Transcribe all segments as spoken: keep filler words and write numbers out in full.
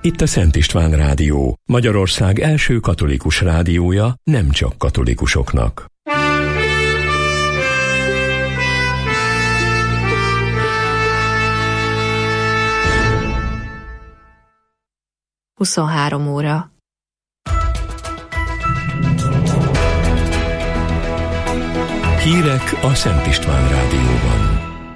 Itt a Szent István Rádió, Magyarország első katolikus rádiója, nem csak katolikusoknak. huszonhárom óra. Hírek a Szent István Rádióban.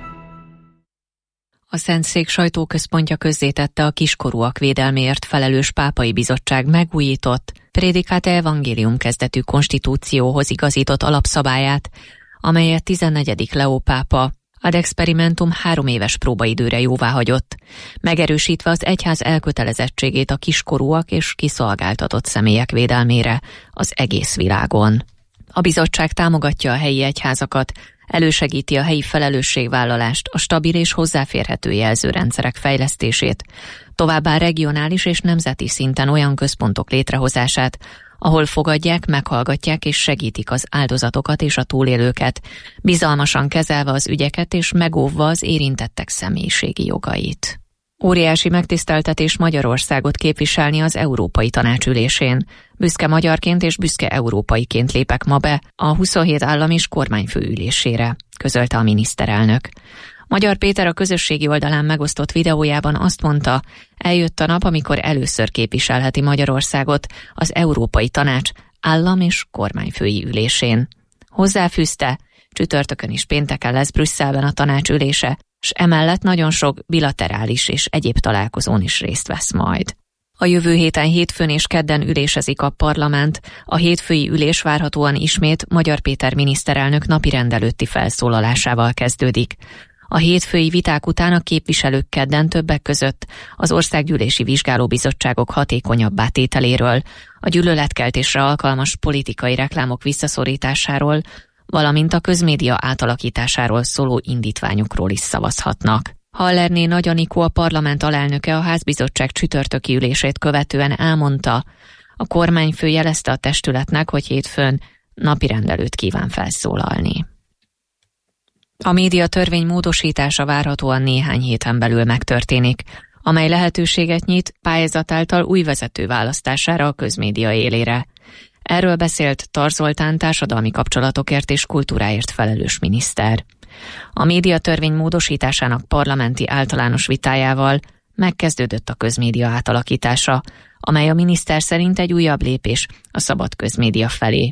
A Szentszék sajtóközpontja közzétette a kiskorúak védelméért felelős pápai bizottság megújított, Praedicate Evangelium kezdetű konstitúcióhoz igazított alapszabályát, amelyet tizennegyedik Leó pápa ad experimentum három éves próbaidőre jóváhagyott, megerősítve az egyház elkötelezettségét a kiskorúak és kiszolgáltatott személyek védelmére az egész világon. A bizottság támogatja a helyi egyházakat, elősegíti a helyi felelősségvállalást, a stabil és hozzáférhető jelzőrendszerek fejlesztését, továbbá regionális és nemzeti szinten olyan központok létrehozását, ahol fogadják, meghallgatják és segítik az áldozatokat és a túlélőket, bizalmasan kezelve az ügyeket és megóvva az érintettek személyiségi jogait. Óriási megtiszteltetés Magyarországot képviselni az Európai Tanács ülésén. Büszke magyarként és büszke európaiként lépek ma be a huszonhét állam és kormányfő ülésére, közölte a miniszterelnök. Magyar Péter a közösségi oldalán megosztott videójában azt mondta, eljött a nap, amikor először képviselheti Magyarországot az Európai Tanács állam és kormányfői ülésén. Hozzáfűzte, csütörtökön és pénteken lesz Brüsszelben a tanács ülése, s emellett nagyon sok bilaterális és egyéb találkozón is részt vesz majd. A jövő héten hétfőn és kedden ülésezik a parlament, a hétfői ülés várhatóan ismét Magyar Péter miniszterelnök napirend előtti felszólalásával kezdődik. A hétfői viták után a képviselők kedden többek között az országgyűlési vizsgálóbizottságok hatékonyabbá tételéről, a gyűlöletkeltésre alkalmas politikai reklámok visszaszorításáról, valamint a közmédia átalakításáról szóló indítványokról is szavazhatnak. Hallerné Nagy Anikó, a parlament alelnöke a házbizottság csütörtöki ülését követően elmondta, a kormányfő jelezte a testületnek, hogy hétfőn napirend előtt kíván felszólalni. A médiatörvény módosítása várhatóan néhány héten belül megtörténik, amely lehetőséget nyit pályázat által új vezető választására a közmédia élére. Erről beszélt Tar Zoltán társadalmi kapcsolatokért és kultúráért felelős miniszter. A médiatörvény módosításának parlamenti általános vitájával megkezdődött a közmédia átalakítása, amely a miniszter szerint egy újabb lépés a szabad közmédia felé.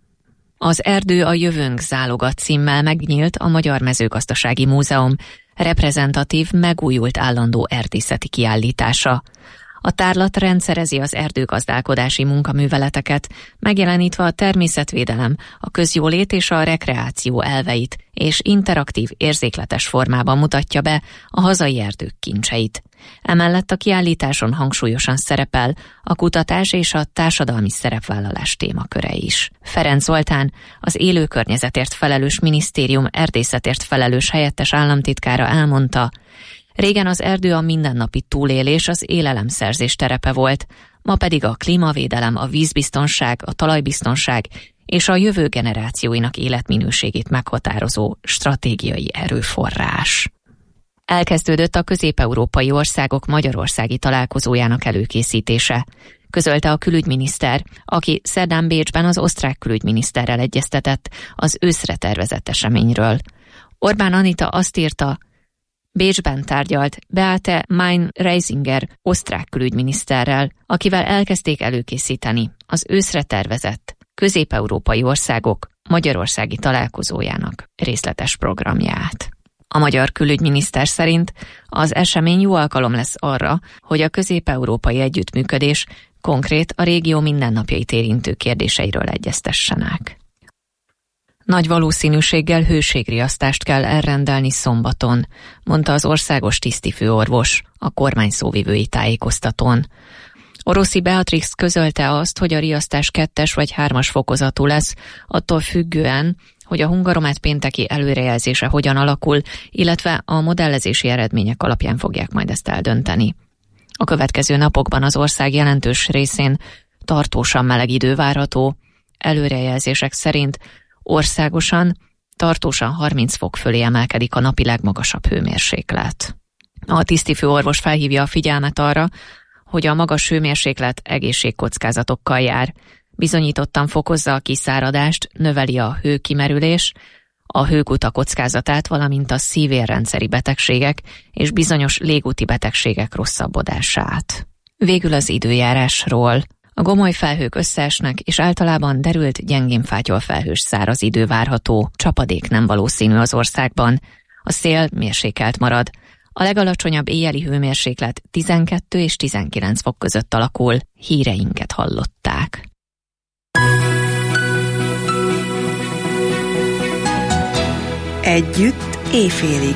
Az Erdő a jövőnk záloga címmel megnyílt a Magyar Mezőgazdasági Múzeum reprezentatív, megújult állandó erdészeti kiállítása. A tárlat rendszerezi az erdőgazdálkodási munkaműveleteket, megjelenítve a természetvédelem, a közjólét és a rekreáció elveit, és interaktív, érzékletes formában mutatja be a hazai erdők kincseit. Emellett a kiállításon hangsúlyosan szerepel a kutatás és a társadalmi szerepvállalás témaköre is. Ferenc Zoltán, az élő környezetért felelős minisztérium erdészetért felelős helyettes államtitkára elmondta, régen az erdő a mindennapi túlélés, az élelemszerzés terepe volt, ma pedig a klímavédelem, a vízbiztonság, a talajbiztonság és a jövő generációinak életminőségét meghatározó stratégiai erőforrás. Elkezdődött a közép-európai országok magyarországi találkozójának előkészítése, közölte a külügyminiszter, aki szerdán Bécsben az osztrák külügyminiszterrel egyeztetett az őszre tervezett eseményről. Orbán Anita azt írta, Bécsben tárgyalt Beate Mein-Reisinger osztrák külügyminiszterrel, akivel elkezdték előkészíteni az őszre tervezett közép-európai országok magyarországi találkozójának részletes programját. A magyar külügyminiszter szerint az esemény jó alkalom lesz arra, hogy a közép-európai együttműködés konkrét a régió mindennapjait érintő kérdéseiről egyeztessenek. Nagy valószínűséggel hőségriasztást kell elrendelni szombaton, mondta az országos tisztifőorvos a kormány szóvivői tájékoztatón. Oroszi Beatrix közölte azt, hogy a riasztás kettes vagy hármas fokozatú lesz, attól függően, hogy a Hungaromet pénteki előrejelzése hogyan alakul, illetve a modellezési eredmények alapján fogják majd ezt eldönteni. A következő napokban az ország jelentős részén tartósan meleg idő várható, előrejelzések szerint országosan tartósan harminc fok fölé emelkedik a napi legmagasabb hőmérséklet. A tisztifőorvos felhívja a figyelmet arra, hogy a magas hőmérséklet egészségkockázatokkal jár. Bizonyítottan fokozza a kiszáradást, növeli a hőkimerülés, a hőkuta kockázatát, valamint a szívérrendszeri betegségek és bizonyos légúti betegségek rosszabbodását. Végül az időjárásról. A gomoly felhők összeesnek, és általában derült, gyengén fátyolfelhős száraz idő várható, csapadék nem valószínű az országban. A szél mérsékelt marad. A legalacsonyabb éjjeli hőmérséklet tizenkettő és tizenkilenc fok között alakul. Híreinket hallották. Együtt éjfélig.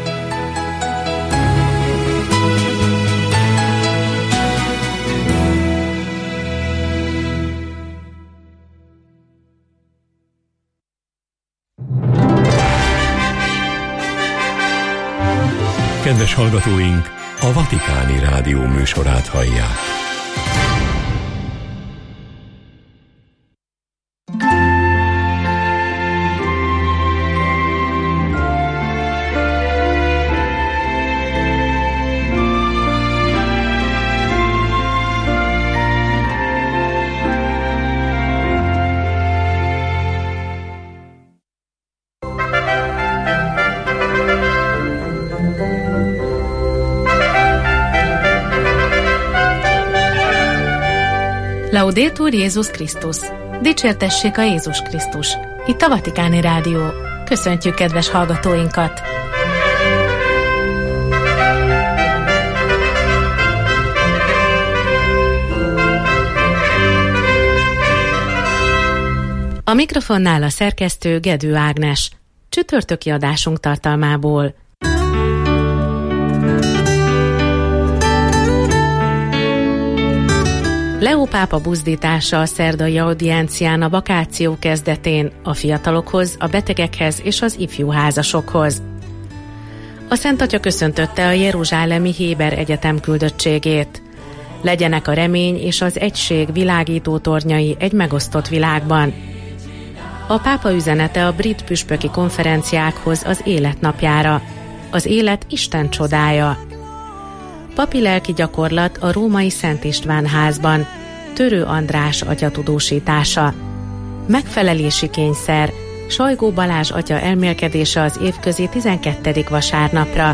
Kedves hallgatóink, a Vatikáni Rádió műsorát hallják. Laudetur Jézus Krisztus! Dicsértessék a Jézus Krisztus! Itt a Vatikáni Rádió. Köszöntjük kedves hallgatóinkat! A mikrofonnál a szerkesztő Gedő Ágnes. Csütörtöki adásunk tartalmából. Leó pápa buzdítása a szerdai audiencián a vakáció kezdetén a fiatalokhoz, a betegekhez és az ifjú házasokhoz. A Szent Atya köszöntötte a jeruzsálemi Héber Egyetem küldöttségét. Legyenek a remény és az egység világító tornyai egy megosztott világban. A pápa üzenete a brit püspöki konferenciákhoz az életnapjára. Az élet Isten csodája. Papi lelki gyakorlat a római Szent István házban, Törő András atya tudósítása. Megfelelési kényszer, Sajgó Balázs atya elmélkedése az évközi tizenkettedik vasárnapra.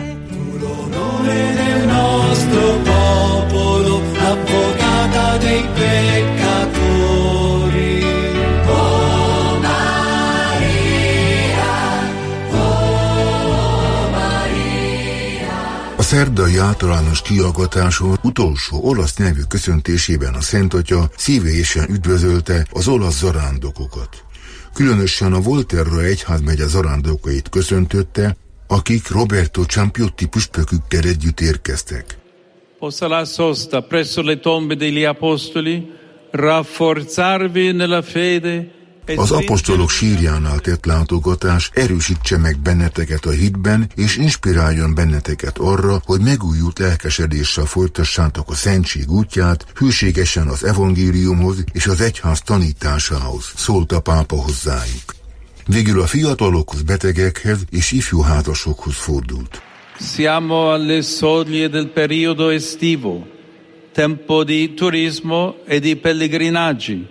A szerdai általános kihallgatáson utolsó olasz nyelvű köszöntésében a Szent Atya szívélyesen üdvözölte az olasz zarándokokat. Különösen a Volterra egyházmegye zarándokait köszöntötte, akik Roberto Ciampiotti püspökükkel együtt érkeztek. Possa la sosta presso le tombe degli apostoli rafforzarvi nella fede. Az apostolok sírjánál tett látogatás erősítse meg benneteket a hitben, és inspiráljon benneteket arra, hogy megújult lelkesedéssel folytassátok a szentség útját, hűségesen az evangéliumhoz és az egyház tanításához, szólt a pápa hozzájuk. Végül a fiatalokhoz, betegekhez és ifjú házasokhoz fordult. Siamo alle soglie del periodo estivo, tempo di turismo e di pellegrinaggi.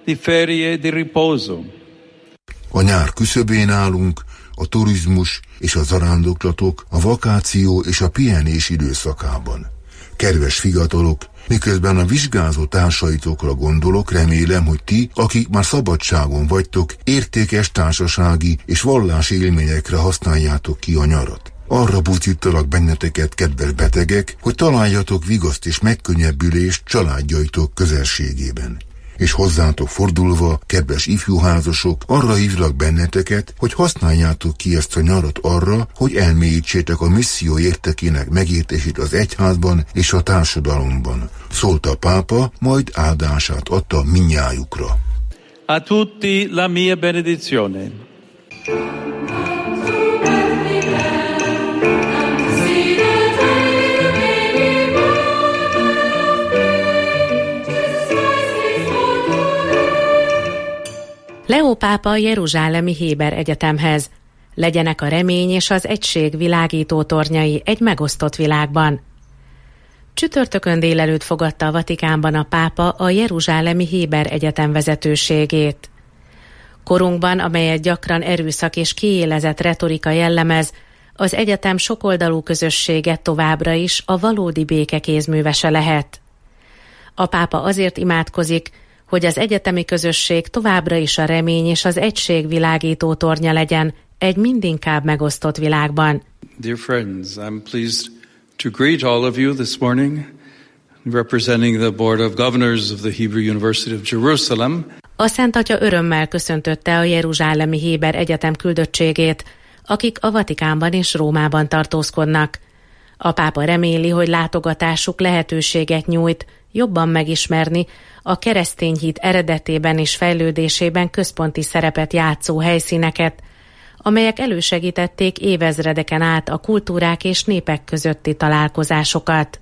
A nyár küszöbén állunk, a turizmus és a zarándoklatok, a vakáció és a pihenés időszakában. Kedves fiatalok, miközben a vizsgázó társaitokra gondolok, remélem, hogy ti, akik már szabadságon vagytok, értékes társasági és vallási élményekre használjátok ki a nyarat. Arra buzdítalak benneteket, kedves betegek, hogy találjatok vigaszt és megkönnyebbülést családjaitok közelségében. És hozzátok fordulva, kedves ifjúházasok, arra hívlak benneteket, hogy használjátok ki ezt a nyarat arra, hogy elmélyítsétek a misszió értekének megértését az egyházban és a társadalomban. Szólt a pápa, majd áldását adta minnyájukra. A tutti la mia benedizione. Leó pápa a jeruzsálemi Héber Egyetemhez. Legyenek a remény és az egység világító tornyai egy megosztott világban. Csütörtökön délelőtt fogadta a Vatikánban a pápa a jeruzsálemi Héber Egyetem vezetőségét. Korunkban, amelyet gyakran erőszak és kiélezett retorika jellemez, az egyetem sokoldalú közössége továbbra is a valódi béke kézművese lehet. A pápa azért imádkozik, hogy az egyetemi közösség továbbra is a remény és az egység világító tornya legyen egy mindinkább megosztott világban. Dear friends, I'm pleased to greet all of you this morning, representing the Board of Governors of the Hebrew University of Jerusalem. A Szent Atya örömmel köszöntötte a jeruzsálemi Héber Egyetem küldöttségét, akik a Vatikánban és Rómában tartózkodnak. A pápa reméli, hogy látogatásuk lehetőséget nyújt jobban megismerni a keresztény hit eredetében és fejlődésében központi szerepet játszó helyszíneket, amelyek elősegítették évezredeken át a kultúrák és népek közötti találkozásokat.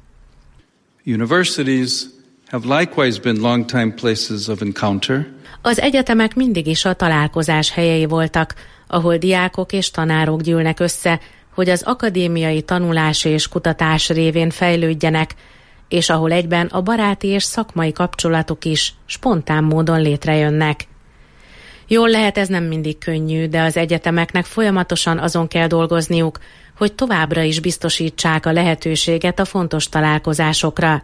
Universities have likewise been long-time places of encounter. Az egyetemek mindig is a találkozás helyei voltak, ahol diákok és tanárok gyűlnek össze, hogy az akadémiai tanulás és kutatás révén fejlődjenek, és ahol egyben a baráti és szakmai kapcsolatok is spontán módon létrejönnek. Jól lehet, ez nem mindig könnyű, de az egyetemeknek folyamatosan azon kell dolgozniuk, hogy továbbra is biztosítsák a lehetőséget a fontos találkozásokra.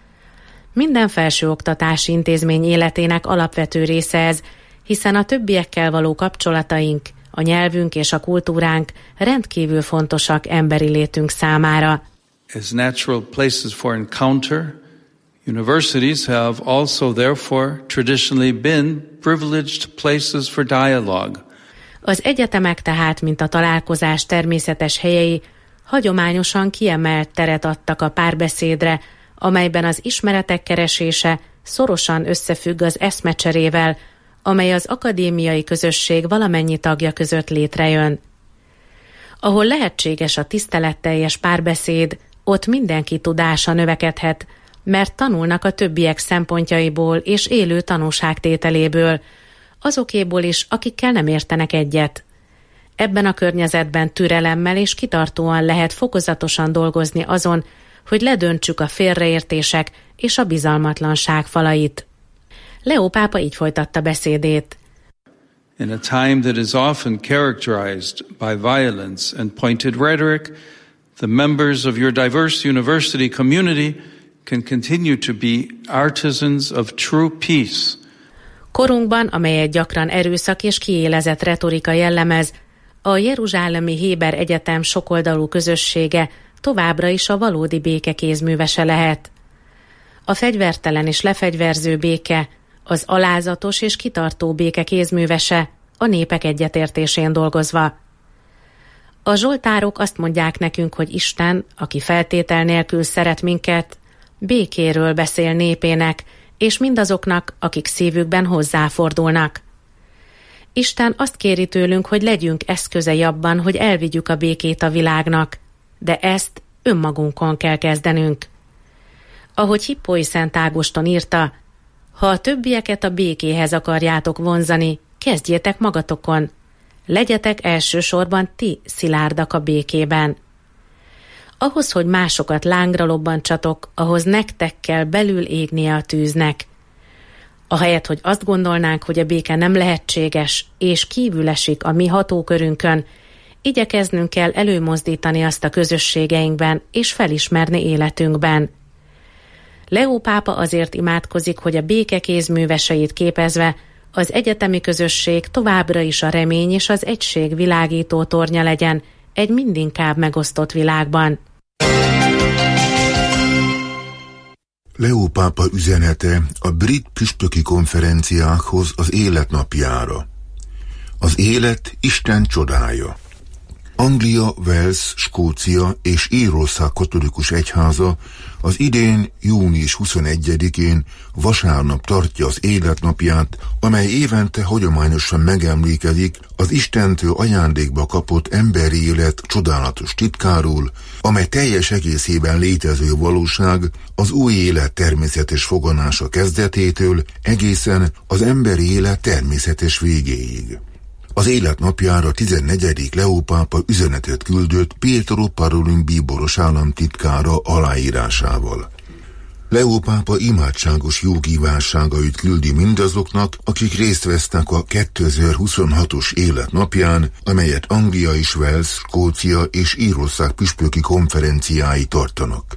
Minden felsőoktatási intézmény életének alapvető része ez, hiszen a többiekkel való kapcsolataink, a nyelvünk és a kultúránk rendkívül fontosak emberi létünk számára. As natural places for encounter, universities have also therefore traditionally been privileged places for dialogue. Az egyetemek tehát, mint a találkozás természetes helyei, hagyományosan kiemelt teret adtak a párbeszédre, amelyben az ismeretek keresése szorosan összefügg az eszmecserével, amely az akadémiai közösség valamennyi tagja között létrejön. Ahol lehetséges a tiszteletteljes párbeszéd, ott mindenki tudása növekedhet, mert tanulnak a többiek szempontjaiból és élő tanúságtételéből, azokéból is, akikkel nem értenek egyet. Ebben a környezetben türelemmel és kitartóan lehet fokozatosan dolgozni azon, hogy ledöntsük a félreértések és a bizalmatlanság falait. Leó pápa így folytatta beszédét. In a time that is often characterized by violence and pointed rhetoric, the members of your diverse university community can continue to be artisans of true peace. Korunkban, amelyet gyakran erőszak és kiélezett retorika jellemez, a jeruzsálemi Héber Egyetem sokoldalú közössége továbbra is a valódi béke kézművese lehet. A fegyvertelen és lefegyverző béke, az alázatos és kitartó béke kézművese, a népek egyetértésén dolgozva. A zsoltárok azt mondják nekünk, hogy Isten, aki feltétel nélkül szeret minket, békéről beszél népének, és mindazoknak, akik szívükben hozzáfordulnak. Isten azt kéri tőlünk, hogy legyünk eszközei abban, hogy elvigyük a békét a világnak, de ezt önmagunkon kell kezdenünk. Ahogy Hippói Szent Ágoston írta, ha a többieket a békéhez akarjátok vonzani, kezdjétek magatokon. Legyetek elsősorban ti szilárdak a békében. Ahhoz, hogy másokat lángra lobbantsatok, ahhoz nektek kell belül égnie a tűznek. Ahelyett, hogy azt gondolnánk, hogy a béke nem lehetséges, és kívül esik a mi hatókörünkön, igyekeznünk kell előmozdítani azt a közösségeinkben, és felismerni életünkben. Leó pápa azért imádkozik, hogy a béke kézműveseit képezve az egyetemi közösség továbbra is a remény és az egység világító tornya legyen egy mindinkább megosztott világban. Leó pápa üzenete a brit püspöki konferenciákhoz az életnapjára. Az élet Isten csodája. Anglia, Wales, Skócia és Írország katolikus egyháza az idén június huszonegyedikén vasárnap tartja az életnapját, amely évente hagyományosan megemlékezik az Istentől ajándékba kapott emberi élet csodálatos titkáról, amely teljes egészében létező valóság az új élet természetes foganása kezdetétől egészen az emberi élet természetes végéig. Az életnapjára tizennegyedik Leó pápa üzenetet küldött Pietro Parolin bíboros államtitkára aláírásával. Leó pápa imádságos jó kívánságait küldi mindazoknak, akik részt vesznek a kétezer-huszonhatos életnapján, amelyet Anglia és Wales, Skócia és Írország püspöki konferenciái tartanak.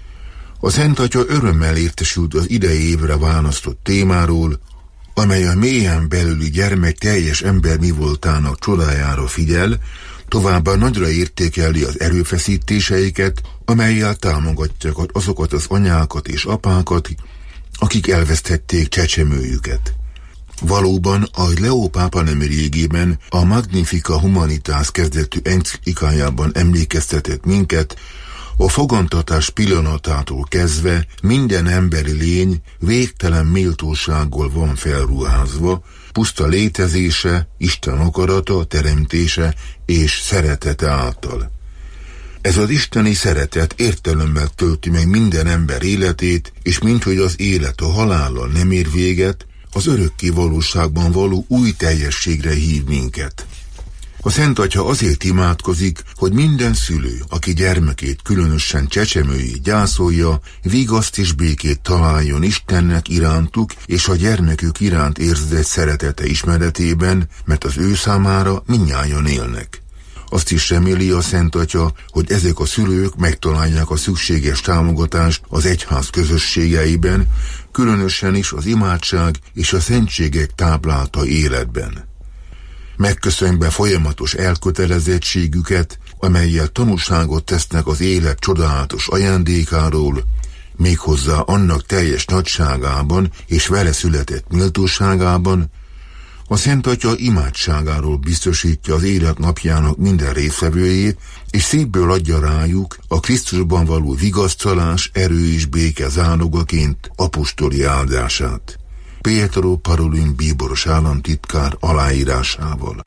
A Szent Atya örömmel értesült az idei évre választott témáról, amely a mélyen belüli gyermek teljes ember mi voltának csodájára figyel, továbbá nagyra értékeli az erőfeszítéseiket, amellyel támogatják azokat az anyákat és apákat, akik elvesztették csecsemőjüket. Valóban, ahogy Leó pápa nem régében a Magnificat Humanitas kezdetű enciklikájában emlékeztetett minket, a fogantatás pillanatától kezdve minden emberi lény végtelen méltósággal van felruházva, puszta létezése, Isten akarata, teremtése és szeretete által. Ez az isteni szeretet értelemmel tölti meg minden ember életét, és minthogy az élet a halállal nem ér véget, az örökké valóságban való új teljességre hív minket. A Szent Atya azért imádkozik, hogy minden szülő, aki gyermekét, különösen csecsemőjét gyászolja, vigaszt és békét találjon Istennek irántuk és a gyermekük iránt érzett szeretete ismeretében, mert az ő számára mindnyájan élnek. Azt is reméli a Szent Atya, hogy ezek a szülők megtalálják a szükséges támogatást az egyház közösségeiben, különösen is az imádság és a szentségek táplálta életben. Megköszönve folyamatos elkötelezettségüket, amellyel tanúságot tesznek az élet csodálatos ajándékáról, méghozzá annak teljes nagyságában és vele született méltóságában, a Szent Atya imádságáról biztosítja az élet napjának minden résztvevőjét, és szívből adja rájuk a Krisztusban való vigasztalás, erő és béke zálogaként apostoli áldását. Pietro Parolin bíboros államtitkár aláírásával.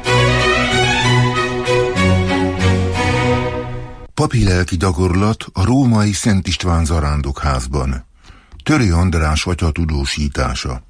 Papi lelki gyakorlat a római Szent István zarándokházban. Törő András atya tudósítása.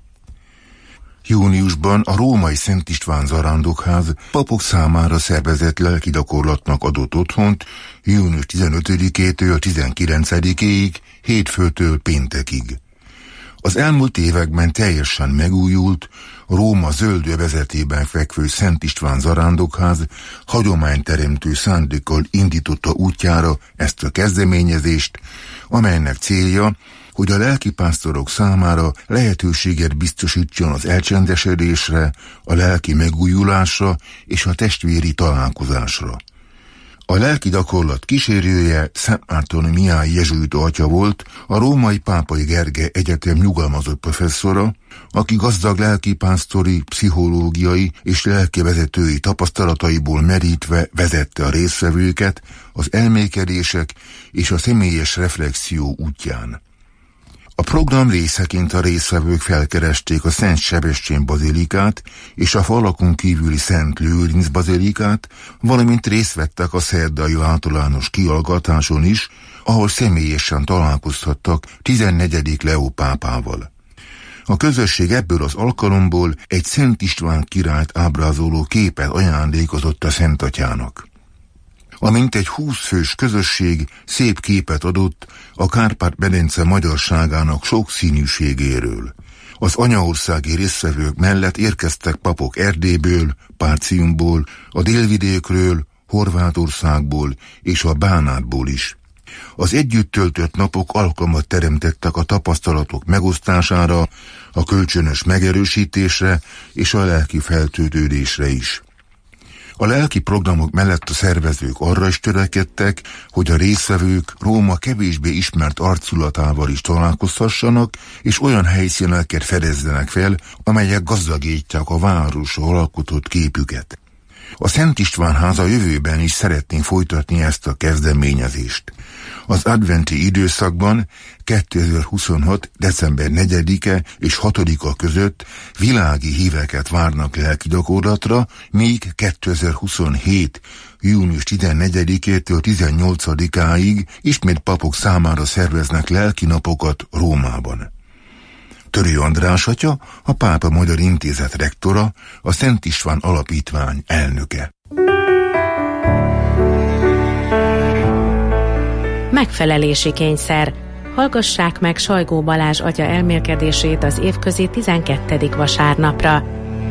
Júniusban a római Szent István zarándokház papok számára szervezett lelki gyakorlatnak adott otthont június tizenötödikétől tizenkilencedikéig, hétfőtől péntekig. Az elmúlt években teljesen megújult, Róma zöld övezetében fekvő Szent István zarándokház hagyományteremtő szándékkal indította útjára ezt a kezdeményezést, amelynek célja, hogy a lelkipásztorok számára lehetőséget biztosítson az elcsendesedésre, a lelki megújulásra és a testvéri találkozásra. A lelki gyakorlat kísérője Szent Márton Mihály jezsuita atya volt, a római Pápai Gergely Egyetem nyugalmazott professzora, aki gazdag lelkipásztori, pszichológiai és lelkivezetői tapasztalataiból merítve vezette a résztvevőket az elmékedések és a személyes reflexió útján. A program részeként a résztvevők felkeresték a Szent Sebestyén bazilikát és a falakon kívüli Szent Lőrinc bazilikát, valamint részt vettek a szerdai általános kihallgatáson is, ahol személyesen találkozhattak tizennegyedik Leó pápával. A közösség ebből az alkalomból egy Szent István királyt ábrázoló képet ajándékozott a Szent Atyának. A mintegy húsz fős közösség szép képet adott a Kárpát-medence magyarságának sokszínűségéről. Az anyaországi résztvevők mellett érkeztek papok Erdélyből, Párciumból, a délvidékről, Horvátországból és a Bánátból is. Az együtt töltött napok alkalmat teremtettek a tapasztalatok megosztására, a kölcsönös megerősítésre és a lelki feltöltődésre is. A lelki programok mellett a szervezők arra is törekedtek, hogy a résztvevők Róma kevésbé ismert arculatával is találkozhassanak, és olyan helyszíneket fedezzenek fel, amelyek gazdagítják a városról alkotott képüket. A Szent István háza jövőben is szeretné folytatni ezt a kezdeményezést. Az adventi időszakban kétezer-huszonhat. december negyedike és hatodika között világi híveket várnak lelki gyakorlatra, míg kétezer-huszonhét. június tizennegyedikétől tizennyolcadikáig ismét papok számára szerveznek lelki napokat Rómában. Törő András atya, a Pápa Magyar Intézet rektora, a Szent István Alapítvány elnöke. Megfelelési kényszer. Hallgassák meg Sajgó Balázs atya elmélkedését az évközi tizenkettedik vasárnapra.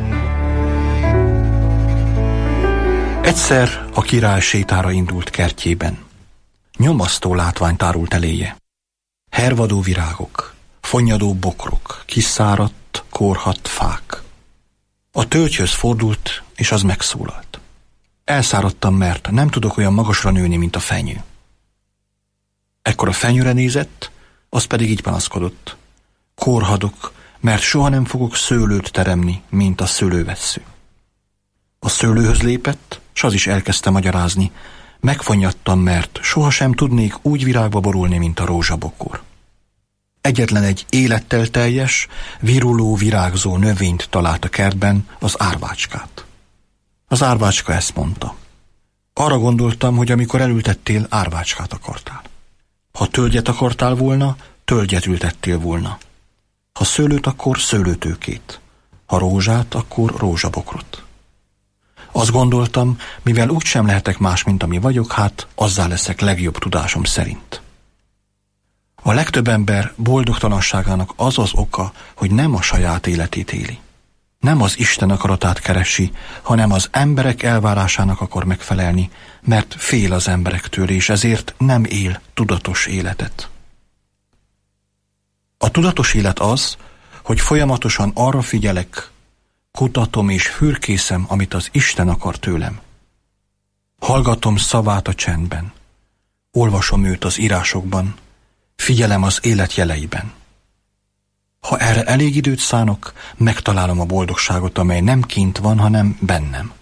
Egyszer a király sétára indult kertjében. Nyomasztó látvány tárult eléje. Hervadó virágok, fonnyadó bokrok, kiszáradt, korhadt fák. A tölgyhöz fordult, és az megszólalt. Elszáradtam, mert nem tudok olyan magasra nőni, mint a fenyő. Ekkor a fenyőre nézett, az pedig így panaszkodott. Korhadok, mert soha nem fogok szőlőt teremni, mint a szőlővessző. A szőlőhöz lépett, s az is elkezdte magyarázni. Megfonnyadtam, mert sohasem tudnék úgy virágba borulni, mint a rózsabokor. Egyetlen egy élettel teljes, viruló, virágzó növényt talált a kertben, az árvácskát. Az árvácska ezt mondta. Arra gondoltam, hogy amikor elültettél, árvácskát akartál. Ha tölgyet akartál volna, tölgyet ültettél volna. Ha szőlőt, akkor szőlőtőkét. Ha rózsát, akkor rózsabokrot. Azt gondoltam, mivel úgysem lehetek más, mint ami vagyok, hát azzá leszek legjobb tudásom szerint. A legtöbb ember boldogtalanságának az az oka, hogy nem a saját életét éli. Nem az Isten akaratát keresi, hanem az emberek elvárásának akar megfelelni, mert fél az emberektől, és ezért nem él tudatos életet. A tudatos élet az, hogy folyamatosan arra figyelek, kutatom és fürkészem, amit az Isten akar tőlem. Hallgatom szavát a csendben, olvasom őt az írásokban, figyelem az élet jeleiben. Ha erre elég időt szánok, megtalálom a boldogságot, amely nem kint van, hanem bennem.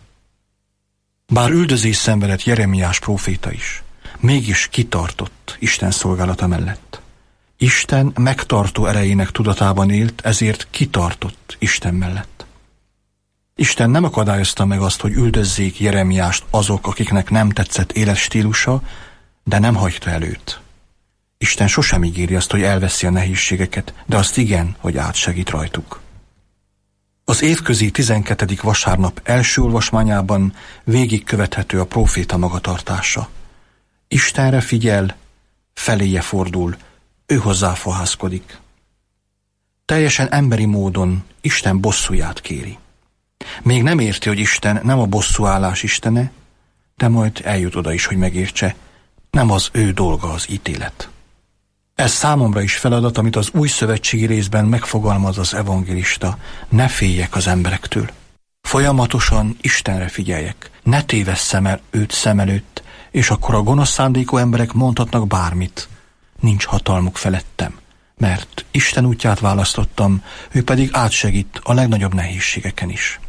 Bár üldözés szenvedett Jeremiás próféta is, mégis kitartott Isten szolgálata mellett. Isten megtartó erejének tudatában élt, ezért kitartott Isten mellett. Isten nem akadályozta meg azt, hogy üldözzék Jeremiást azok, akiknek nem tetszett életstílusa, de nem hagyta el őt. Isten sosem ígéri azt, hogy elveszi a nehézségeket, de azt igen, hogy átsegít rajtuk. Az évközi tizenkettedik vasárnap első olvasmányában végigkövethető a próféta magatartása. Istenre figyel, feléje fordul, ő hozzá fohászkodik. Teljesen emberi módon Isten bosszúját kéri. Még nem érti, hogy Isten nem a bosszúállás istene, de majd eljut oda is, hogy megértse, nem az ő dolga az ítélet. Ez számomra is feladat, amit az új szövetségi részben megfogalmaz az evangélista. Ne féljek az emberektől. Folyamatosan Istenre figyeljek. Ne tévesszem el őt szem előtt, és akkor a gonosz szándékú emberek mondhatnak bármit. Nincs hatalmuk felettem, mert Isten útját választottam, ő pedig átsegít a legnagyobb nehézségeken is.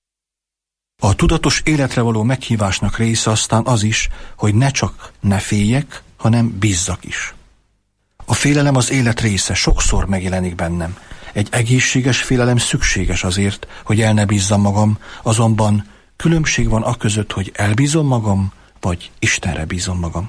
A tudatos életre való meghívásnak része aztán az is, hogy ne csak ne féljek, hanem bízzak is. A félelem az élet része, sokszor megjelenik bennem. Egy egészséges félelem szükséges azért, hogy el ne bízzam magam, azonban különbség van aközött, hogy elbízom magam, vagy Istenre bízom magam.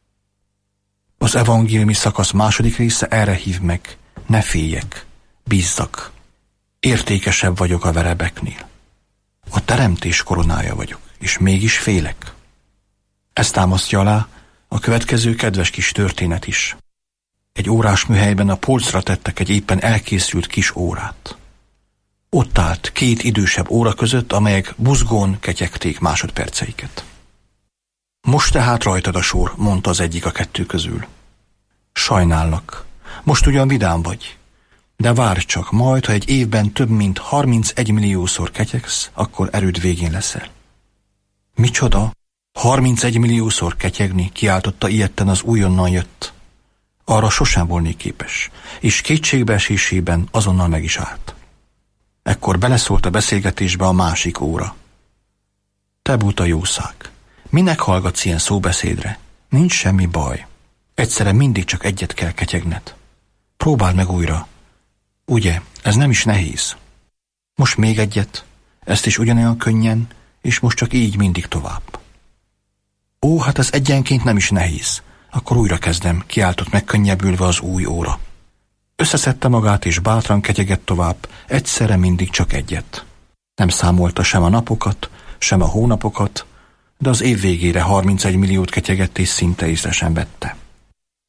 Az evangéliumi szakasz második része erre hív meg. Ne féljek, bízzak. Értékesebb vagyok a verebeknél. A teremtés koronája vagyok, és mégis félek. Ezt támasztja alá a következő kedves kis történet is. Egy órás műhelyben a polcra tettek egy éppen elkészült kis órát. Ott állt két idősebb óra között, amelyek buzgón ketyegték másodperceiket. Most tehát rajtad a sor, mondta az egyik a kettő közül. Sajnálnak, most ugyan vidám vagy, de várj csak, majd, ha egy évben több mint harmincegy milliószor ketyegsz, akkor erőd végén leszel. Micsoda? harmincegy milliószor ketyegni, kiáltotta ijedten az újonnan jött. Arra sosem volnék képes, és kétségbeesésében azonnal meg is állt. Ekkor beleszólt a beszélgetésbe a másik óra. Te buta jószág, minek hallgatsz ilyen szóbeszédre? Nincs semmi baj. Egyszerre mindig csak egyet kell ketyegned. Próbáld meg újra. Ugye, ez nem is nehéz. Most még egyet, ezt is ugyanolyan könnyen, és most csak így mindig tovább. Ó, hát ez egyenként nem is nehéz. Akkor újra kezdem, kiáltott megkönnyebbülve az új óra. Összeszedte magát, és bátran ketyegett tovább, egyszerre mindig csak egyet. Nem számolta sem a napokat, sem a hónapokat, de az év végére harmincegy milliót ketyegett, és szinte észre sem vette.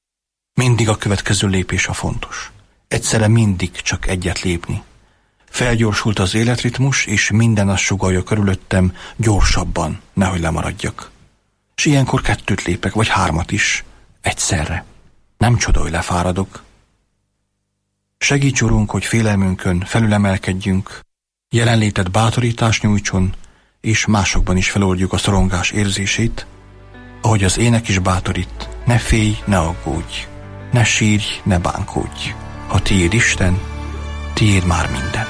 Mindig a következő lépés a fontos. Egyszerre mindig csak egyet lépni. Felgyorsult az életritmus, és minden azt sugallja körülöttem, gyorsabban, nehogy lemaradjak. S ilyenkor kettőt lépek, vagy hármat is, egyszerre. Nem csoda, hogy lefáradok. Segíts, Urunk, hogy félelmünkön felülemelkedjünk, jelenléted bátorítást nyújtson, és másokban is feloldjuk a szorongás érzését, ahogy az ének is bátorít, ne félj, ne aggódj, ne sírj, ne bánkódj. Ha tiéd Isten, tiéd már minden.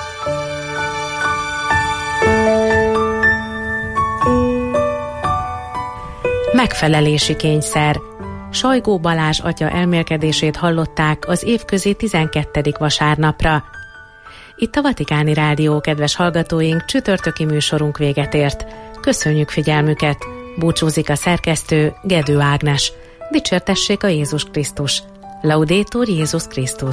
Megfelelési kényszer. Sajgó Balázs atya elmélkedését hallották az évközi tizenkettedik vasárnapra. Itt a Vatikáni Rádió, kedves hallgatóink, csütörtöki műsorunk véget ért. Köszönjük figyelmüket! Búcsúzik a szerkesztő, Gedő Ágnes. Dicsértessék a Jézus Krisztus! Laudetur Jézus Krisztus!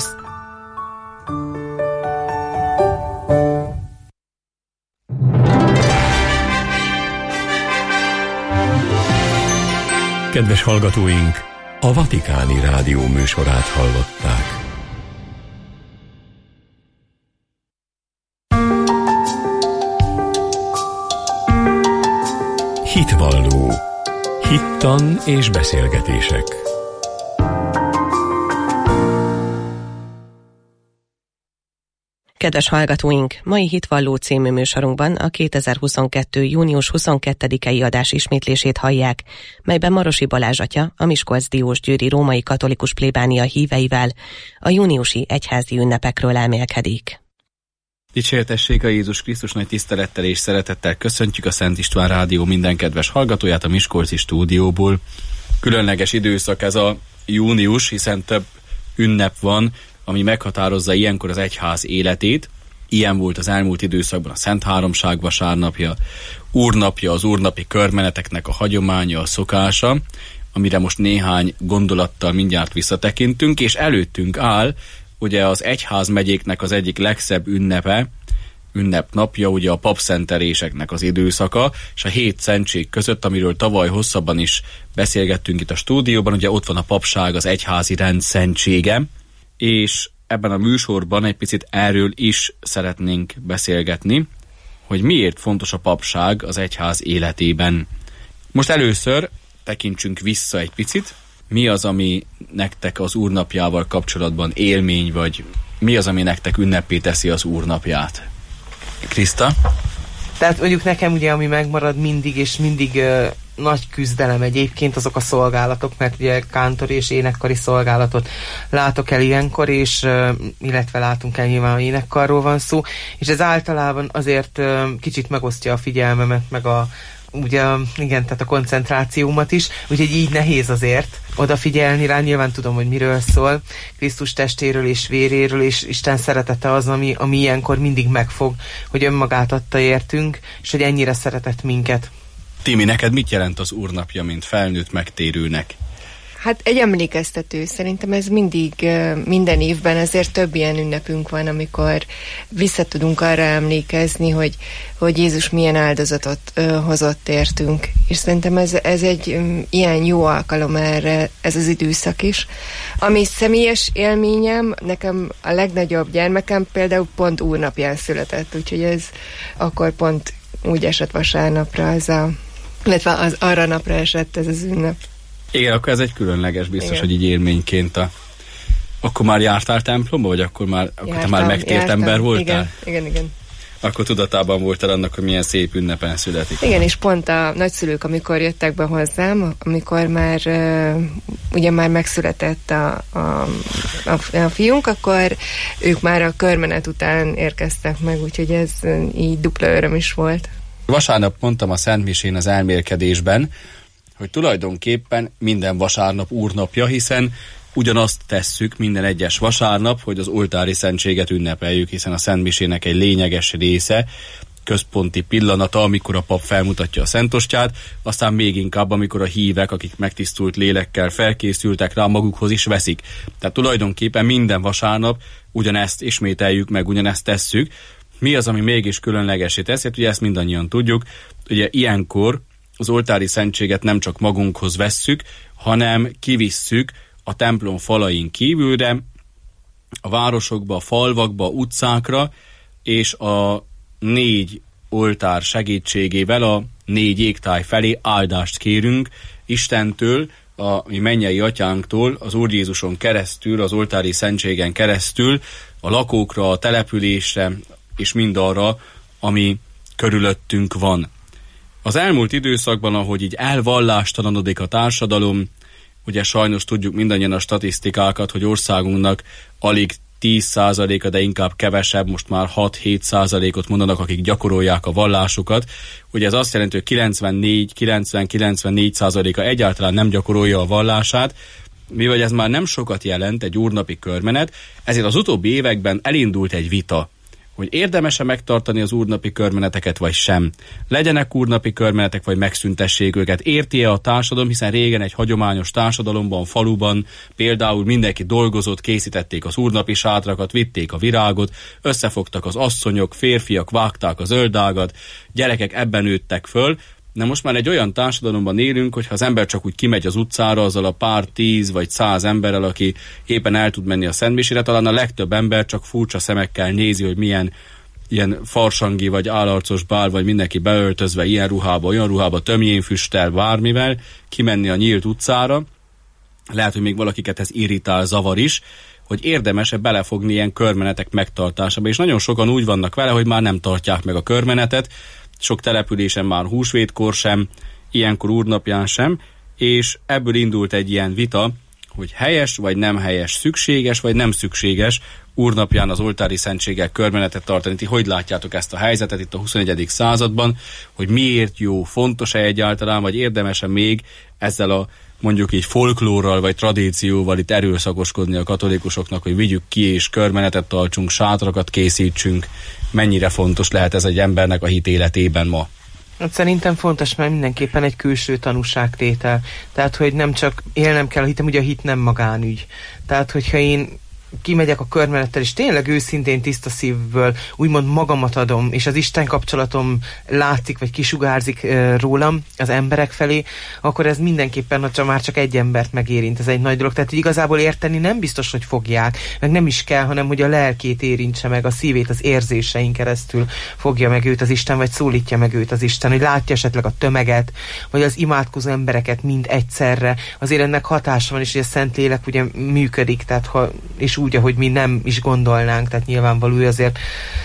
Kedves hallgatóink, a Vatikáni Rádió műsorát hallották. Hitvalló. Hittan és beszélgetések. Kedves hallgatóink, mai Hitvalló című műsorunkban a kétezer-huszonkettő. június huszonkettedikei adás ismétlését hallják, melyben Marosi Balázs atya, a Miskolc-Diósgyőri római katolikus plébánia híveivel a júniusi egyházi ünnepekről elmélkedik. Dicsértessék a Jézus Krisztus, nagy tisztelettel és szeretettel köszöntjük a Szent István Rádió minden kedves hallgatóját a miskolci stúdióból. Különleges időszak ez a június, hiszen több ünnep van, ami meghatározza ilyenkor az egyház életét. Ilyen volt az elmúlt időszakban a Szent Háromság vasárnapja, úrnapja, az úrnapi körmeneteknek a hagyománya, a szokása, amire most néhány gondolattal mindjárt visszatekintünk, és előttünk áll ugye az egyházmegyéknek az egyik legszebb ünnepe, ünnepnapja, ugye a papszenteléseknek az időszaka, és a hét szentség között, amiről tavaly hosszabban is beszélgettünk itt a stúdióban, ugye ott van a papság, az egyházi rend szentsége, és ebben a műsorban egy picit erről is szeretnénk beszélgetni, hogy miért fontos a papság az egyház életében. Most először tekintsünk vissza egy picit, mi az, ami nektek az úrnapjával kapcsolatban élmény, vagy mi az, ami nektek ünnepé teszi az úrnapját? Kriszta? Tehát mondjuk nekem ugye, ami megmarad mindig, és mindig uh, nagy küzdelem egyébként, azok a szolgálatok, mert ugye kántori és énekkari szolgálatot látok el ilyenkor, és uh, illetve látunk el nyilván, énekkarról van szó, és ez általában azért uh, kicsit megosztja a figyelmemet, meg a ugye, igen, tehát a koncentrációmat is, úgyhogy így nehéz azért odafigyelni rá, nyilván tudom, hogy miről szól, Krisztus testéről és véréről, és Isten szeretete az, ami, ami ilyenkor mindig megfog, hogy önmagát adta értünk, és hogy ennyire szeretett minket. Timi, neked mit jelent az úrnapja, mint felnőtt megtérőnek? Hát egy emlékeztető, szerintem ez mindig, minden évben azért több ilyen ünnepünk van, amikor vissza tudunk arra emlékezni, hogy, hogy Jézus milyen áldozatot ö, hozott értünk. És szerintem ez, ez egy um, ilyen jó alkalom erre, ez az időszak is. Ami személyes élményem, nekem a legnagyobb gyermekem például pont úrnapján született, úgyhogy ez akkor pont úgy esett vasárnapra, az a, illetve az arra napra esett ez az ünnep. Igen, akkor ez egy különleges, biztos, igen, hogy így élményként a... Akkor már jártál templomba, vagy akkor már, akkor jártam, te már megtért jártam, ember voltál? Igen, igen, igen. Akkor tudatában voltál annak, hogy milyen szép ünnepen születik. Igen, és pont a nagyszülők, amikor jöttek be hozzám, amikor már uh, ugye már megszületett a, a, a, a fiunk, akkor ők már a körmenet után érkeztek meg, úgyhogy ez így dupla öröm is volt. Vasárnap mondtam a Szentmisén az elmélkedésben, hogy tulajdonképpen minden vasárnap úrnapja, hiszen ugyanazt tesszük minden egyes vasárnap, hogy az oltári szentséget ünnepeljük, hiszen a Szentmisének egy lényeges része, központi pillanata, amikor a pap felmutatja a Szentostját, aztán még inkább, amikor a hívek, akik megtisztult lélekkel felkészültek rá, magukhoz is veszik. Tehát tulajdonképpen minden vasárnap ugyanezt ismételjük meg, ugyanezt tesszük. Mi az, ami mégis különlegesé teszi? Hát ugye ezt mindannyian tudjuk. Ugye ilyenkor az oltári szentséget nem csak magunkhoz vesszük, hanem kivisszük a templom falain kívülre, a városokba, a falvakba, utcákra, és a négy oltár segítségével a négy égtáj felé áldást kérünk Istentől, a mi mennyei atyánktól, az Úr Jézuson keresztül, az oltári szentségen keresztül, a lakókra, a településre, és mindarra, ami körülöttünk van. Az elmúlt időszakban, ahogy így elvallástalanodik a társadalom, ugye sajnos tudjuk mindannyian a statisztikákat, hogy országunknak alig tíz százaléka, de inkább kevesebb, most már hat-hét százalékot mondanak, akik gyakorolják a vallásukat. Ugye ez azt jelenti, hogy kilencvennégy kilencven kilencvennégy százaléka egyáltalán nem gyakorolja a vallását, mivel ez már nem sokat jelent, egy úrnapi körmenet, ezért az utóbbi években elindult egy vita, hogy érdemes-e megtartani az úrnapi körmeneteket, vagy sem. Legyenek úrnapi körmenetek, vagy megszüntessék őket. Érti-e a társadalom, hiszen régen egy hagyományos társadalomban, faluban például mindenki dolgozott, készítették az úrnapi sátrakat, vitték a virágot, összefogtak az asszonyok, férfiak, vágták a zöldágat, gyerekek ebben nőttek föl. De most már egy olyan társadalomban élünk, hogy ha az ember csak úgy kimegy az utcára azzal a pár tíz vagy száz emberrel, aki éppen el tud menni a szentmisére, talán a legtöbb ember csak furcsa szemekkel nézi, hogy milyen ilyen farsangi vagy állarcos bál, vagy mindenki beöltözve ilyen ruhába, olyan ruhába, tömjénfüsttel, bármivel, kimenni a nyílt utcára. Lehet, hogy még valakiket ez irritál, zavar is, hogy érdemes-e belefogni ilyen körmenetek megtartásába. És nagyon sokan úgy vannak vele, hogy már nem tartják meg a körmenetet, sok településen már húsvétkor sem, ilyenkor úrnapján sem, és ebből indult egy ilyen vita, hogy helyes vagy nem helyes, szükséges vagy nem szükséges úrnapján az oltári szentséggel körmenetet tartani. Ti hogy látjátok ezt a helyzetet itt a huszonegyedik században, hogy miért jó, fontos-e egyáltalán, vagy érdemes-e még ezzel a mondjuk így folklórral vagy tradícióval itt erőszakoskodni a katolikusoknak, hogy vigyük ki és körmenetet tartsunk, sátrakat készítsünk. Mennyire fontos lehet ez egy embernek a hit életében ma? Hát szerintem fontos, mert mindenképpen egy külső tanúságtétel. Tehát, hogy nem csak élnem kell a hitem, ugye a hit nem magánügy. Tehát, hogyha én kimegyek a körmenettel, és tényleg őszintén tiszta szívből úgymond magamat adom, és az Isten kapcsolatom látszik, vagy kisugárzik e, rólam az emberek felé, akkor ez mindenképpen, ha már csak egy embert megérint, ez egy nagy dolog. Tehát igazából érteni nem biztos, hogy fogják, meg nem is kell, hanem hogy a lelkét érintse meg, a szívét, az érzésein keresztül fogja meg őt az Isten, vagy szólítja meg őt az Isten, hogy látja esetleg a tömeget, vagy az imádkozó embereket mind egyszerre. Azért ennek hatása van, és hogy a Szentlélek ugye működik, tehát ha, és úgy, ahogy mi nem is gondolnánk, tehát nyilvánvaló, azért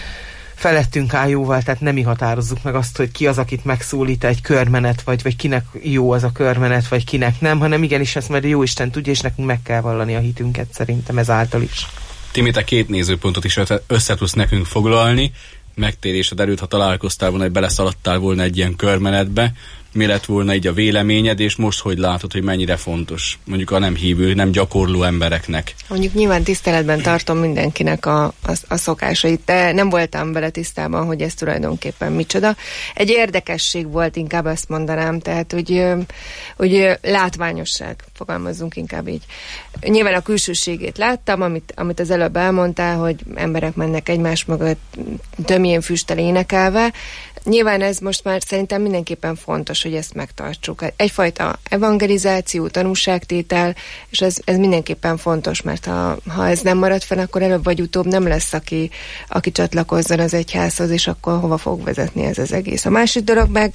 felettünk áll jóval, tehát nem mi határozzuk meg azt, hogy ki az, akit megszólít egy körmenet, vagy, vagy kinek jó az a körmenet, vagy kinek nem, hanem igenis ezt majd a Jóisten tudja, és nekünk meg kell vallani a hitünket szerintem ezáltal is. Timi, te két nézőpontot is össze tudsz nekünk foglalni, megtérésed erőt, ha találkoztál volna, hogy beleszaladtál volna egy ilyen körmenetbe, mi lett volna így a véleményed, és most hogy látod, hogy mennyire fontos, mondjuk a nem hívő, nem gyakorló embereknek? Mondjuk nyilván tiszteletben tartom mindenkinek a, a, a szokásait, de nem voltam vele tisztában, hogy ez tulajdonképpen micsoda. Egy érdekesség volt, inkább azt mondanám, tehát hogy, hogy látványosság, fogalmazzunk inkább így. Nyilván a külsőségét láttam, amit, amit az előbb elmondtál, hogy emberek mennek egymás mögött tömjén füsttel énekelve. Nyilván ez most már szerintem mindenképpen fontos, hogy ezt megtartsuk. Egyfajta evangelizáció, tanúságtétel, és ez, ez mindenképpen fontos, mert ha, ha ez nem marad fenn, akkor előbb vagy utóbb nem lesz, aki, aki csatlakozzon az egyházhoz, és akkor hova fog vezetni ez az egész. A másik dolog meg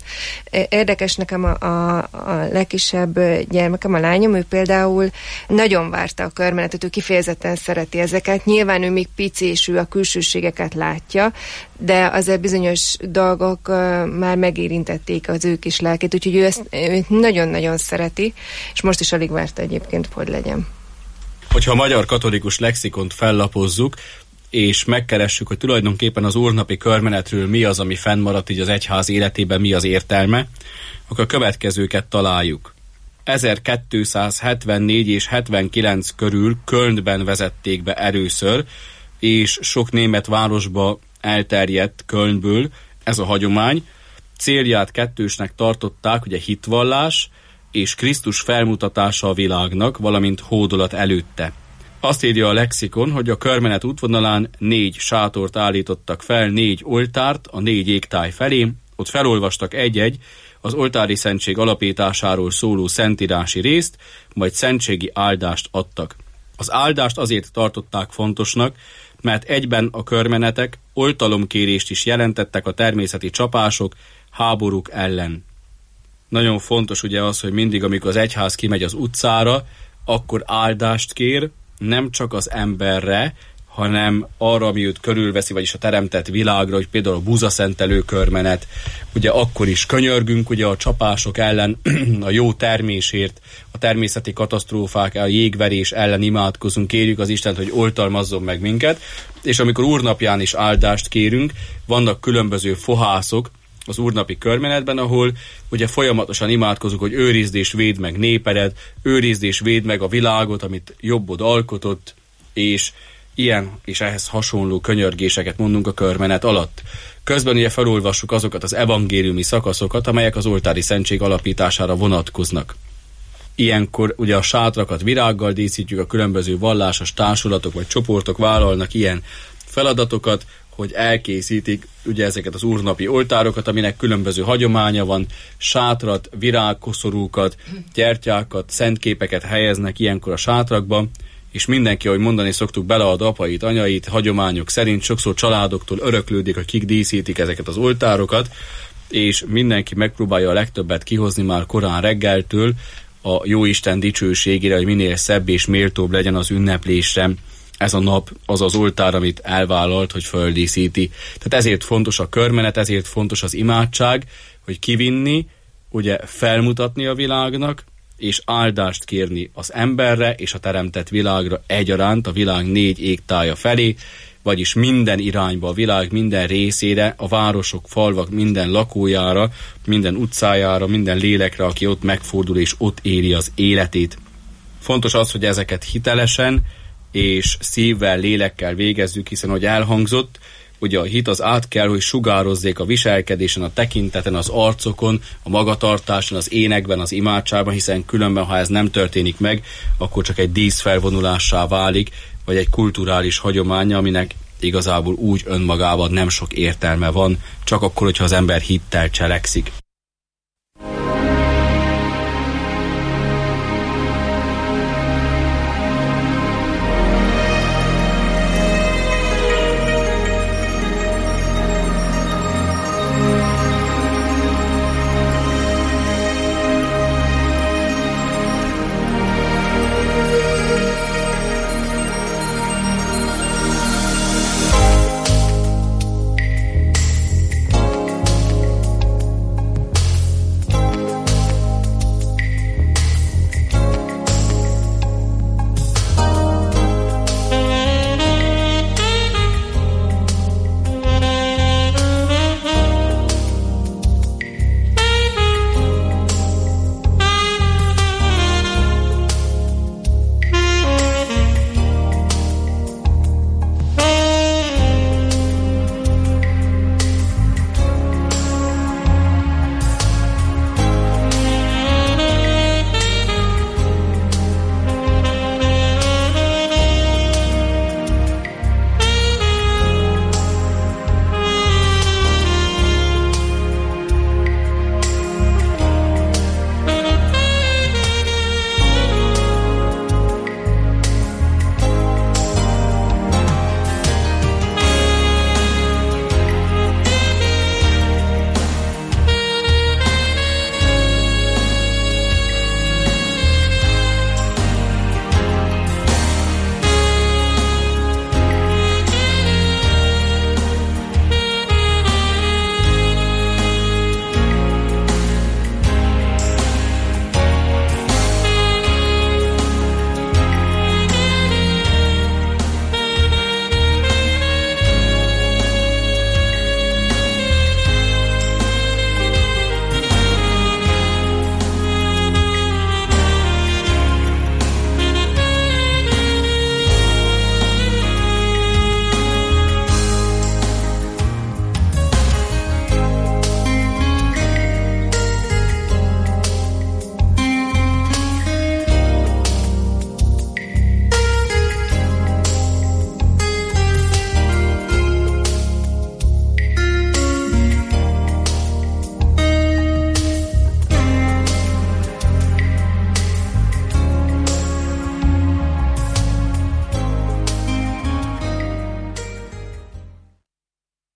érdekes nekem a, a, a legkisebb gyermekem, a lányom, ő például nagyon várta a körmenetet, ő kifejezetten szereti ezeket. Nyilván ő még pici, és ő a külsőségeket látja, de azért bizonyos dolgok uh, már megérintették az ő kis lelkét, úgyhogy ő ezt őt nagyon-nagyon szereti, és most is alig várta egyébként, hogy legyen. Hogyha a magyar katolikus lexikont fellapozzuk, és megkeressük, hogy tulajdonképpen az úrnapi körmenetről mi az, ami fennmaradt így az egyház életében, mi az értelme, akkor a következőket találjuk. ezerkétszázhetvennégy és hetvenkilenc körül Kölnben vezették be először, és sok német városba elterjedt Kölnből ez a hagyomány. Célját kettősnek tartották, ugye hitvallás és Krisztus felmutatása a világnak, valamint hódolat előtte. Azt írja a lexikon, hogy a körmenet útvonalán négy sátort állítottak fel, négy oltárt a négy égtáj felé, ott felolvastak egy-egy az oltári szentség alapításáról szóló szentírási részt, majd szentségi áldást adtak. Az áldást azért tartották fontosnak, mert egyben a körmenetek oltalomkérést is jelentettek a természeti csapások, háborúk ellen. Nagyon fontos ugye az, hogy mindig, amikor az egyház kimegy az utcára, akkor áldást kér, nem csak az emberre, hanem arra, ami őt körülveszi, vagyis a teremtett világra, hogy például a búzaszentelő körmenet, ugye akkor is könyörgünk ugye a csapások ellen, a jó termésért, a természeti katasztrófák, a jégverés ellen imádkozunk, kérjük az Istent, hogy oltalmazzon meg minket, és amikor úrnapján is áldást kérünk, vannak különböző fohászok az úrnapi körmenetben, ahol ugye folyamatosan imádkozunk, hogy őrizd és védd meg népedet, őrizd és védd meg a világot, amit jobbod alkotott, és ilyen és ehhez hasonló könyörgéseket mondunk a körmenet alatt. Közben ugye felolvassuk azokat az evangéliumi szakaszokat, amelyek az oltári szentség alapítására vonatkoznak. Ilyenkor ugye a sátrakat virággal díszítjük, a különböző vallásos társulatok vagy csoportok vállalnak ilyen feladatokat, hogy elkészítik ugye ezeket az úrnapi oltárokat, aminek különböző hagyománya van, sátrat, virágkoszorúkat, gyertyákat, szentképeket helyeznek ilyenkor a sátrakba, és mindenki, ahogy mondani szoktuk, belead apait, anyait, hagyományok szerint, sokszor családoktól öröklődik, hogy kik díszítik ezeket az oltárokat, és mindenki megpróbálja a legtöbbet kihozni már korán reggeltől a Jóisten dicsőségére, hogy minél szebb és méltóbb legyen az ünneplésre ez a nap, az az oltár, amit elvállalt, hogy földíszíti. Tehát ezért fontos a körmenet, ezért fontos az imádság, hogy kivinni, ugye felmutatni a világnak, és áldást kérni az emberre és a teremtett világra egyaránt, a világ négy égtája felé, vagyis minden irányba, a világ minden részére, a városok, falvak minden lakójára, minden utcájára, minden lélekre, aki ott megfordul és ott éli az életét. Fontos az, hogy ezeket hitelesen és szívvel, lélekkel végezzük, hiszen, hogy elhangzott, ugye a hit az át kell, hogy sugározzék a viselkedésen, a tekinteten, az arcokon, a magatartáson, az énekben, az imádságban, hiszen különben, ha ez nem történik meg, akkor csak egy díszfelvonulássá válik, vagy egy kulturális hagyománya, aminek igazából úgy önmagában nem sok értelme van, csak akkor, hogyha az ember hittel cselekszik.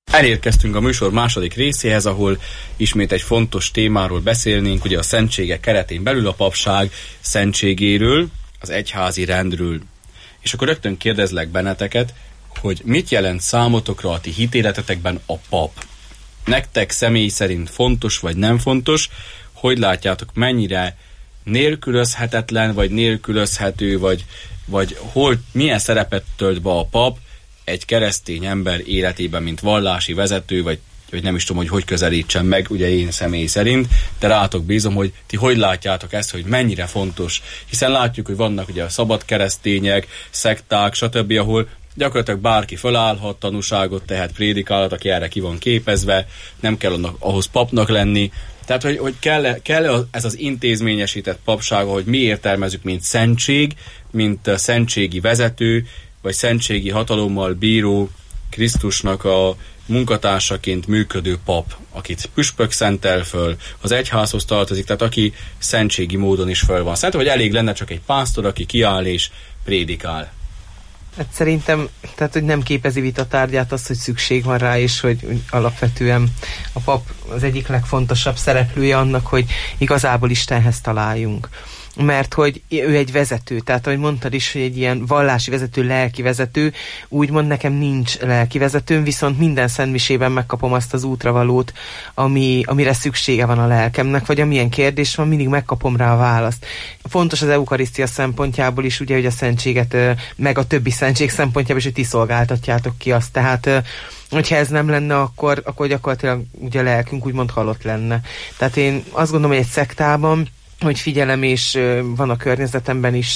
Elérkeztünk a műsor második részéhez, ahol ismét egy fontos témáról beszélnénk, ugye a szentségek keretén belül a papság szentségéről, az egyházi rendről. És akkor rögtön kérdezlek benneteket, hogy mit jelent számotokra a ti hitéletetekben a pap? Nektek személy szerint fontos vagy nem fontos? Hogy látjátok, mennyire nélkülözhetetlen, vagy nélkülözhető, vagy, vagy hol, milyen szerepet tölt be a pap egy keresztény ember életében, mint vallási vezető, vagy, vagy nem is tudom, hogy hogy közelítsen meg, ugye én személy szerint, de rátok bízom, hogy ti hogy látjátok ezt, hogy mennyire fontos. Hiszen látjuk, hogy vannak ugye a szabad keresztények, szekták, stb., ahol gyakorlatilag bárki fölállhat, tanúságot tehet, prédikálhat, aki erre ki van képezve, nem kell annak, ahhoz papnak lenni. Tehát, hogy, hogy kell, kell ez az intézményesített papsága, hogy mi értelmezzük, mint szentség, mint szentségi vezető, vagy szentségi hatalommal bíró Krisztusnak a munkatársaként működő pap, akit püspök szentel föl, az egyházhoz tartozik, tehát aki szentségi módon is föl van. Szerintem, hogy elég lenne csak egy pásztor, aki kiáll és prédikál. Hát szerintem, tehát, hogy nem képezi vita tárgyát az, hogy szükség van rá, és hogy alapvetően a pap az egyik legfontosabb szereplője annak, hogy igazából Istenhez találjunk. Mert hogy ő egy vezető, tehát ahogy mondtad is, hogy egy ilyen vallási vezető, lelki vezető, úgymond nekem nincs lelki vezetőm, viszont minden szentmisében megkapom azt az útravalót, ami, amire szüksége van a lelkemnek, vagy amilyen kérdés van, mindig megkapom rá a választ. Fontos az eukarisztia szempontjából is, ugye, hogy a szentséget, meg a többi szentség szempontjából is, hogy ti szolgáltatjátok ki azt, tehát hogyha ez nem lenne, akkor, akkor gyakorlatilag ugye a lelkünk úgymond halott lenne. Tehát én azt gondolom, hogy egy szektában, hogy figyelem, és van a környezetemben is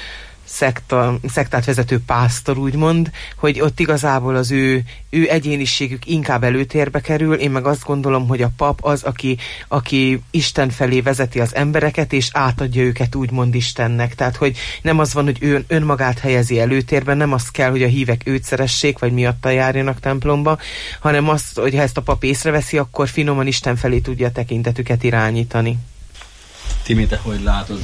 szekta, szektát vezető pásztor, úgymond, hogy ott igazából az ő, ő egyéniségük inkább előtérbe kerül. Én meg azt gondolom, hogy a pap az, aki, aki Isten felé vezeti az embereket, és átadja őket úgymond Istennek. Tehát, hogy nem az van, hogy ő önmagát helyezi előtérben, nem az kell, hogy a hívek őt szeressék, vagy miatta járjanak templomba, hanem az, hogy ha ezt a pap észreveszi, akkor finoman Isten felé tudja a tekintetüket irányítani. Timi, te hogy látod?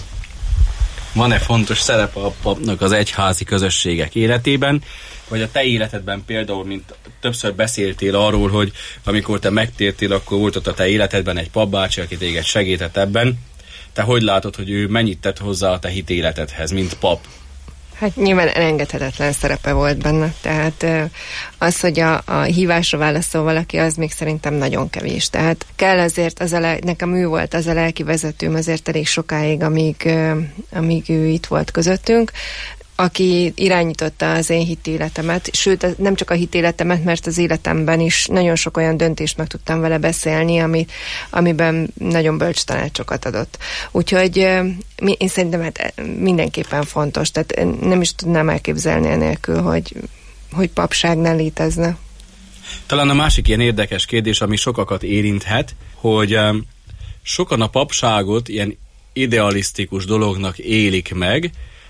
Van-e fontos szerepe a papnak az egyházi közösségek életében? Vagy a te életedben például, mint többször beszéltél arról, hogy amikor te megtértél, akkor volt ott a te életedben egy papbácsi, aki téged segített ebben. Te hogy látod, hogy ő mennyit tett hozzá a te hitéletedhez, mint pap? Hát nyilván elengedhetetlen szerepe volt benne, tehát az, hogy a, a hívásra válaszol valaki, az még szerintem nagyon kevés. Tehát kell azért, az a le, nekem ő volt az a lelki vezetőm azért elég sokáig, amíg, amíg ő itt volt közöttünk, aki irányította az én hitéletemet, sőt nem csak a hitéletemet, mert az életemben is nagyon sok olyan döntést meg tudtam vele beszélni, ami, amiben nagyon bölcs tanácsokat adott. Úgyhogy én szerintem hát mindenképpen fontos, tehát nem is tudnám elképzelni enélkül, hogy, hogy papság ne létezne. Talán a másik ilyen érdekes kérdés, ami sokakat érinthet, hogy sokan a papságot ilyen idealisztikus dolognak élik meg,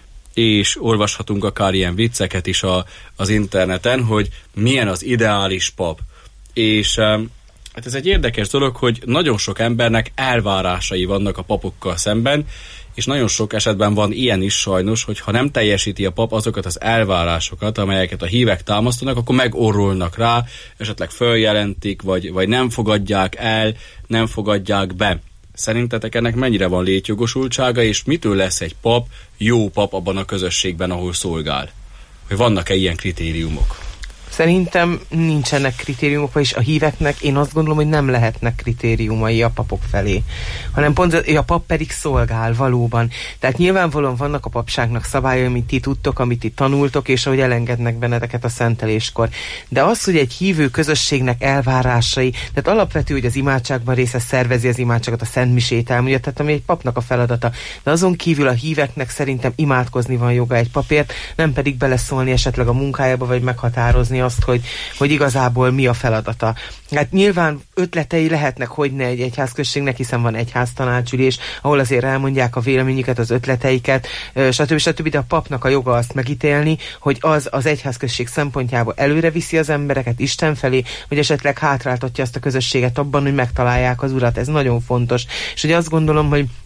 és olvashatunk akár ilyen vicceket is a, az interneten, hogy milyen az ideális pap. És hát ez egy érdekes dolog, hogy nagyon sok embernek elvárásai vannak a papokkal szemben, és nagyon sok esetben van ilyen is sajnos, hogy ha nem teljesíti a pap azokat az elvárásokat, amelyeket a hívek támasztanak, akkor megorrolnak rá, esetleg följelentik, vagy, vagy nem fogadják el, nem fogadják be. Szerintetek ennek mennyire van létjogosultsága, és mitől lesz egy pap jó pap abban a közösségben, ahol szolgál? Hogy vannak-e ilyen kritériumok? Szerintem nincsenek kritériumok, vagyis a híveknek én azt gondolom, hogy nem lehetnek kritériumai a papok felé, hanem pont a pap pedig szolgál valóban. Tehát nyilvánvalóan vannak a papságnak szabályai, amit ti tudtok, amit ti tanultok, és ahogy elengednek benneteket a szenteléskor. De az, hogy egy hívő közösségnek elvárásai, tehát alapvető, hogy az imádságban része szervezi az imádságot, a szentmisét elmondja, tehát ami egy papnak a feladata. De azon kívül a híveknek szerintem imádkozni van joga egy papért, nem pedig beleszólni esetleg a munkájába, vagy meghatározni azt, hogy, hogy igazából mi a feladata. Hát nyilván ötletei lehetnek, hogy ne egy egyházközségnek, hiszen van egyháztanácsülés, ahol azért elmondják a véleményüket, az ötleteiket, stb. stb. De a papnak a joga azt megítélni, hogy az az egyházközség szempontjából előre viszi az embereket Isten felé, vagy esetleg hátráltatja azt a közösséget abban, hogy megtalálják az Urat. Ez nagyon fontos. És ugye azt gondolom, hogy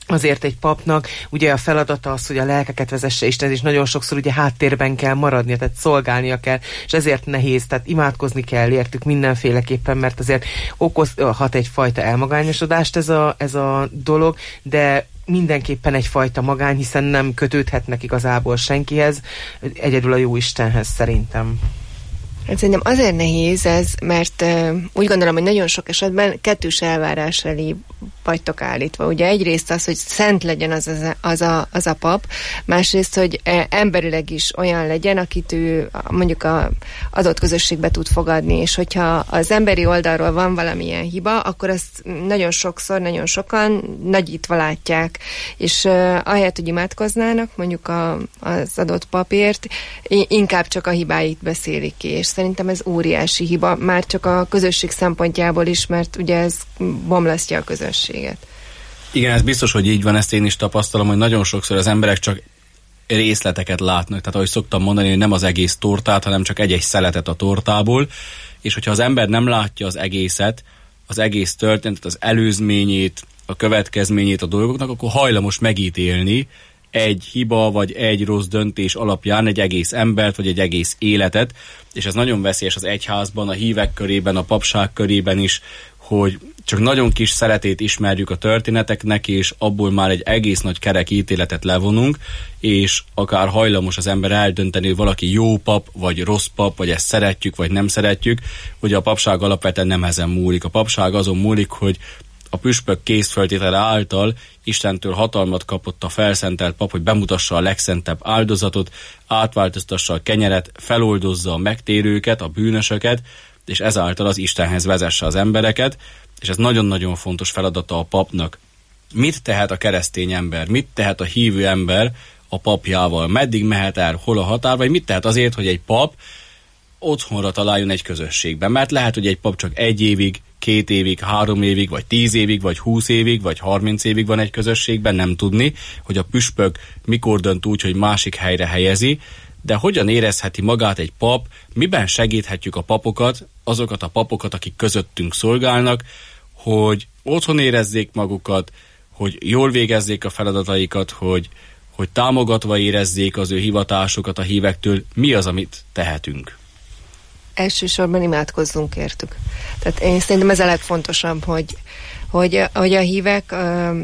azért egy papnak ugye a feladata az, hogy a lelkeket vezesse Isten, és nagyon sokszor ugye háttérben kell maradnia, tehát szolgálnia kell, és ezért nehéz, tehát imádkozni kell értük mindenféleképpen, mert azért okozhat egyfajta elmagányosodást ez a, ez a dolog, de mindenképpen egyfajta magány, hiszen nem kötődhetnek igazából senkihez, egyedül a jó Istenhez szerintem. Hát szerintem azért nehéz ez, mert uh, úgy gondolom, hogy nagyon sok esetben kettős elvárás elé vagytok állítva. Ugye egyrészt az, hogy szent legyen az, az, az, a, az a pap, másrészt, hogy emberileg is olyan legyen, akit ő mondjuk a adott közösségbe tud fogadni, és hogyha az emberi oldalról van valamilyen hiba, akkor azt nagyon sokszor, nagyon sokan nagyítva látják, és uh, ahelyett, hogy imádkoznának mondjuk a, az adott papért, inkább csak a hibáit beszélik ki, és szerintem ez óriási hiba, már csak a közösség szempontjából is, mert ugye ez bomlasztja a közösséget. Igen, ez biztos, hogy így van, ezt én is tapasztalom, hogy nagyon sokszor az emberek csak részleteket látnak, tehát ahogy szoktam mondani, hogy nem az egész tortát, hanem csak egy-egy szeletet a tortából, és hogyha az ember nem látja az egészet, az egész történetet, az előzményét, a következményét a dolgoknak, akkor hajlamos megítélni egy hiba vagy egy rossz döntés alapján egy egész embert, vagy egy egész életet, és ez nagyon veszélyes az egyházban, a hívek körében, a papság körében is, hogy csak nagyon kis szeretét ismerjük a történeteknek, és abból már egy egész nagy kerek ítéletet levonunk, és akár hajlamos az ember eldönteni, hogy valaki jó pap, vagy rossz pap, vagy ezt szeretjük, vagy nem szeretjük, hogy a papság alapvetően nem ezen múlik. A papság azon múlik, hogy a püspök készfeltétele által Istentől hatalmat kapott a felszentelt pap, hogy bemutassa a legszentebb áldozatot, átváltoztassa a kenyeret, feloldozza a megtérőket, a bűnösöket, és ezáltal az Istenhez vezesse az embereket, és ez nagyon-nagyon fontos feladata a papnak. Mit tehet a keresztény ember, mit tehet a hívő ember a papjával, meddig mehet el, hol a határ, vagy mit tehet azért, hogy egy pap otthonra találjon egy közösségben, mert lehet, hogy egy pap csak egy évig, két évig, három évig, vagy tíz évig, vagy húsz évig, vagy harminc évig van egy közösségben, nem tudni, hogy a püspök mikor dönt úgy, hogy másik helyre helyezi, de hogyan érezheti magát egy pap, miben segíthetjük a papokat, azokat a papokat, akik közöttünk szolgálnak, hogy otthon érezzék magukat, hogy jól végezzék a feladataikat, hogy, hogy támogatva érezzék az ő hivatásukat a hívektől. Mi az, amit tehetünk? Elsősorban imádkozzunk értük. Tehát én szerintem ez a legfontosabb, hogy, hogy, hogy a hívek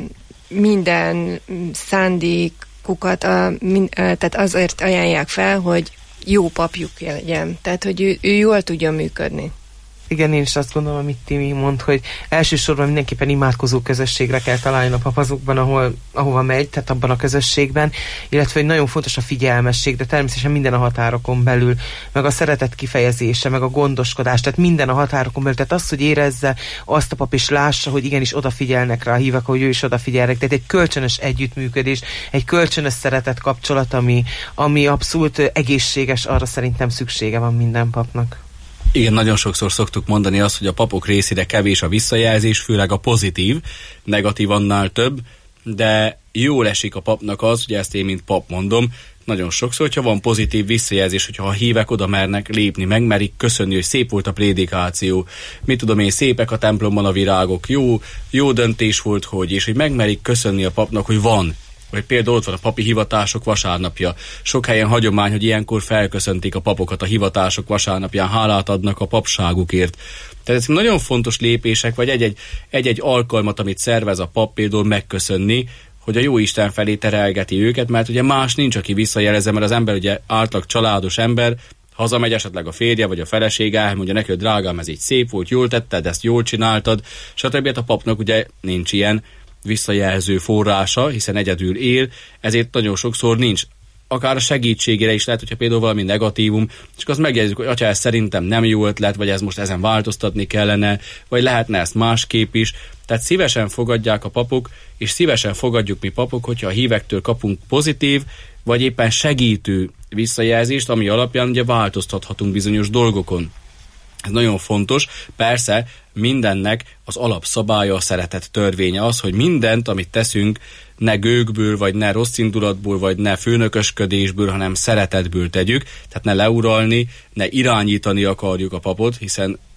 minden szándékukat a, mind, tehát azért ajánlják fel, hogy jó papjuk legyen. Tehát, hogy ő, ő jól tudjon működni. Igen, én is azt gondolom, amit Timi mond, hogy elsősorban mindenképpen imádkozó közösségre kell találni a pap azokban, ahol, ahova megy, tehát abban a közösségben, illetve hogy nagyon fontos a figyelmesség, de természetesen minden a határokon belül, meg a szeretet kifejezése, meg a gondoskodás, tehát minden a határokon belül, tehát az, hogy érezze azt a pap is lássa, hogy igenis odafigyelnek rá a hívek, hogy ő is odafigyelnek, tehát egy kölcsönös együttműködés, egy kölcsönös szeretet kapcsolat, ami, ami abszolút egészséges, arra szerintem szüksége van minden papnak. Igen, nagyon sokszor szoktuk mondani azt, hogy a papok részére kevés a visszajelzés, főleg a pozitív, negatív annál több, de jól esik a papnak az, ugye ezt én mint pap mondom, nagyon sokszor, hogyha van pozitív visszajelzés, hogyha a hívek oda mernek lépni, megmerik köszönni, hogy szép volt a prédikáció, mit tudom én, szépek a templomban a virágok, jó, jó döntés volt, hogy, és hogy megmerik köszönni a papnak, hogy van. Vagy például ott van a papi hivatások vasárnapja. Sok helyen hagyomány, hogy ilyenkor felköszöntik a papokat a hivatások vasárnapján, hálát adnak a papságukért. Tehát ezek nagyon fontos lépések, vagy egy-egy, egy-egy alkalmat, amit szervez a pap, például megköszönni, hogy a jó Isten felé terelgeti őket, mert ugye más nincs, aki visszajelezze, mert az ember ugye átlag családos ember, hazamegy esetleg a férje vagy a felesége, elmondja neki, hogy drágám, ez így szép volt, jól tetted, ezt jól csináltad, stb. A papnak ugye nincs ilyen visszajelző forrása, hiszen egyedül él, ezért nagyon sokszor nincs. Akár a segítségére is lehet, hogyha például valami negatívum, és azt megjegyezzük, hogy atya, ez szerintem nem jó ötlet, vagy ez most ezen változtatni kellene, vagy lehetne ezt másképp is. Tehát szívesen fogadják a papok, és szívesen fogadjuk mi papok, hogyha a hívektől kapunk pozitív, vagy éppen segítő visszajelzést, ami alapján ugye változtathatunk bizonyos dolgokon. Ez nagyon fontos. Persze mindennek az alapszabálya, a szeretet törvénye az, hogy mindent, amit teszünk, ne gőgből, vagy ne rossz indulatból, vagy ne főnökösködésből, hanem szeretetből tegyük, tehát ne leuralni, ne irányítani akarjuk a papot, hiszen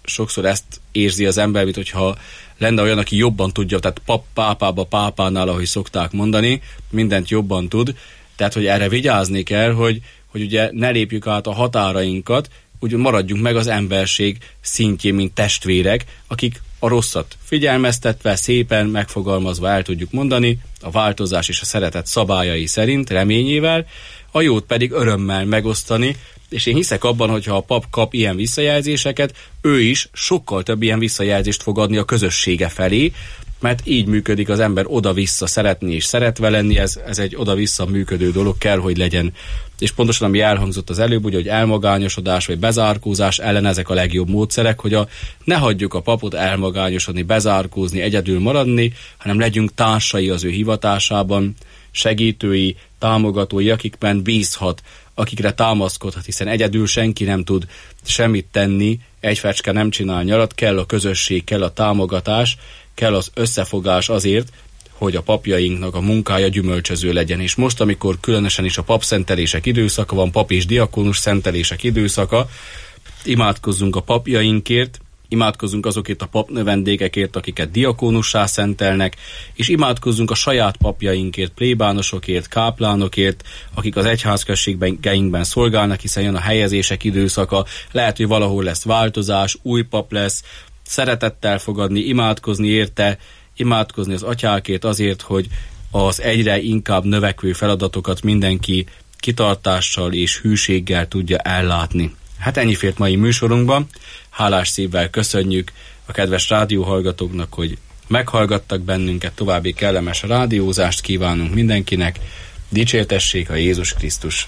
sokszor ezt érzi az ember, mint hogyha lenne olyan, aki jobban tudja, tehát pap, pápába, pápánál, ahogy szokták mondani, mindent jobban tud, tehát hogy erre vigyázni kell, hogy, hogy ugye ne lépjük át a határainkat, úgy maradjunk meg az emberség szintjén, mint testvérek, akik a rosszat figyelmeztetve, szépen megfogalmazva el tudjuk mondani, a változás és a szeretet szabályai szerint, reményével, a jót pedig örömmel megosztani, és én hiszek abban, hogyha a pap kap ilyen visszajelzéseket, ő is sokkal több ilyen visszajelzést fog adni a közössége felé, mert így működik az ember oda-vissza szeretni és szeretve lenni, ez, ez egy oda-vissza működő dolog kell, hogy legyen. És pontosan ami elhangzott az előbb, ugye, hogy elmagányosodás vagy bezárkózás ellen ezek a legjobb módszerek, hogy a, ne hagyjuk a papot elmagányosodni, bezárkózni, egyedül maradni, hanem legyünk társai az ő hivatásában, segítői, támogatói, akikben bízhat, akikre támaszkodhat, hiszen egyedül senki nem tud semmit tenni, egy fecske nem csinál nyarat, kell a közösség, kell a támogatás, kell az összefogás azért, hogy a papjainknak a munkája gyümölcsöző legyen. És most, amikor különösen is a papszentelések időszaka van, pap és diakónus szentelések időszaka, imádkozzunk a papjainkért, imádkozzunk azokért a papnövendékekért, akiket diakónussá szentelnek, és imádkozzunk a saját papjainkért, plébánosokért, káplánokért, akik az egyházközségeinkben szolgálnak, hiszen jön a helyezések időszaka, lehet, hogy valahol lesz változás, új pap lesz, szeretettel fogadni, imádkozni érte, imádkozni az atyákért azért, hogy az egyre inkább növekvő feladatokat mindenki kitartással és hűséggel tudja ellátni. Hát ennyi fért mai műsorunkban. Hálás szívvel köszönjük a kedves rádióhallgatóknak, hogy meghallgattak bennünket, további kellemes rádiózást kívánunk mindenkinek. Dicsértessék a Jézus Krisztus!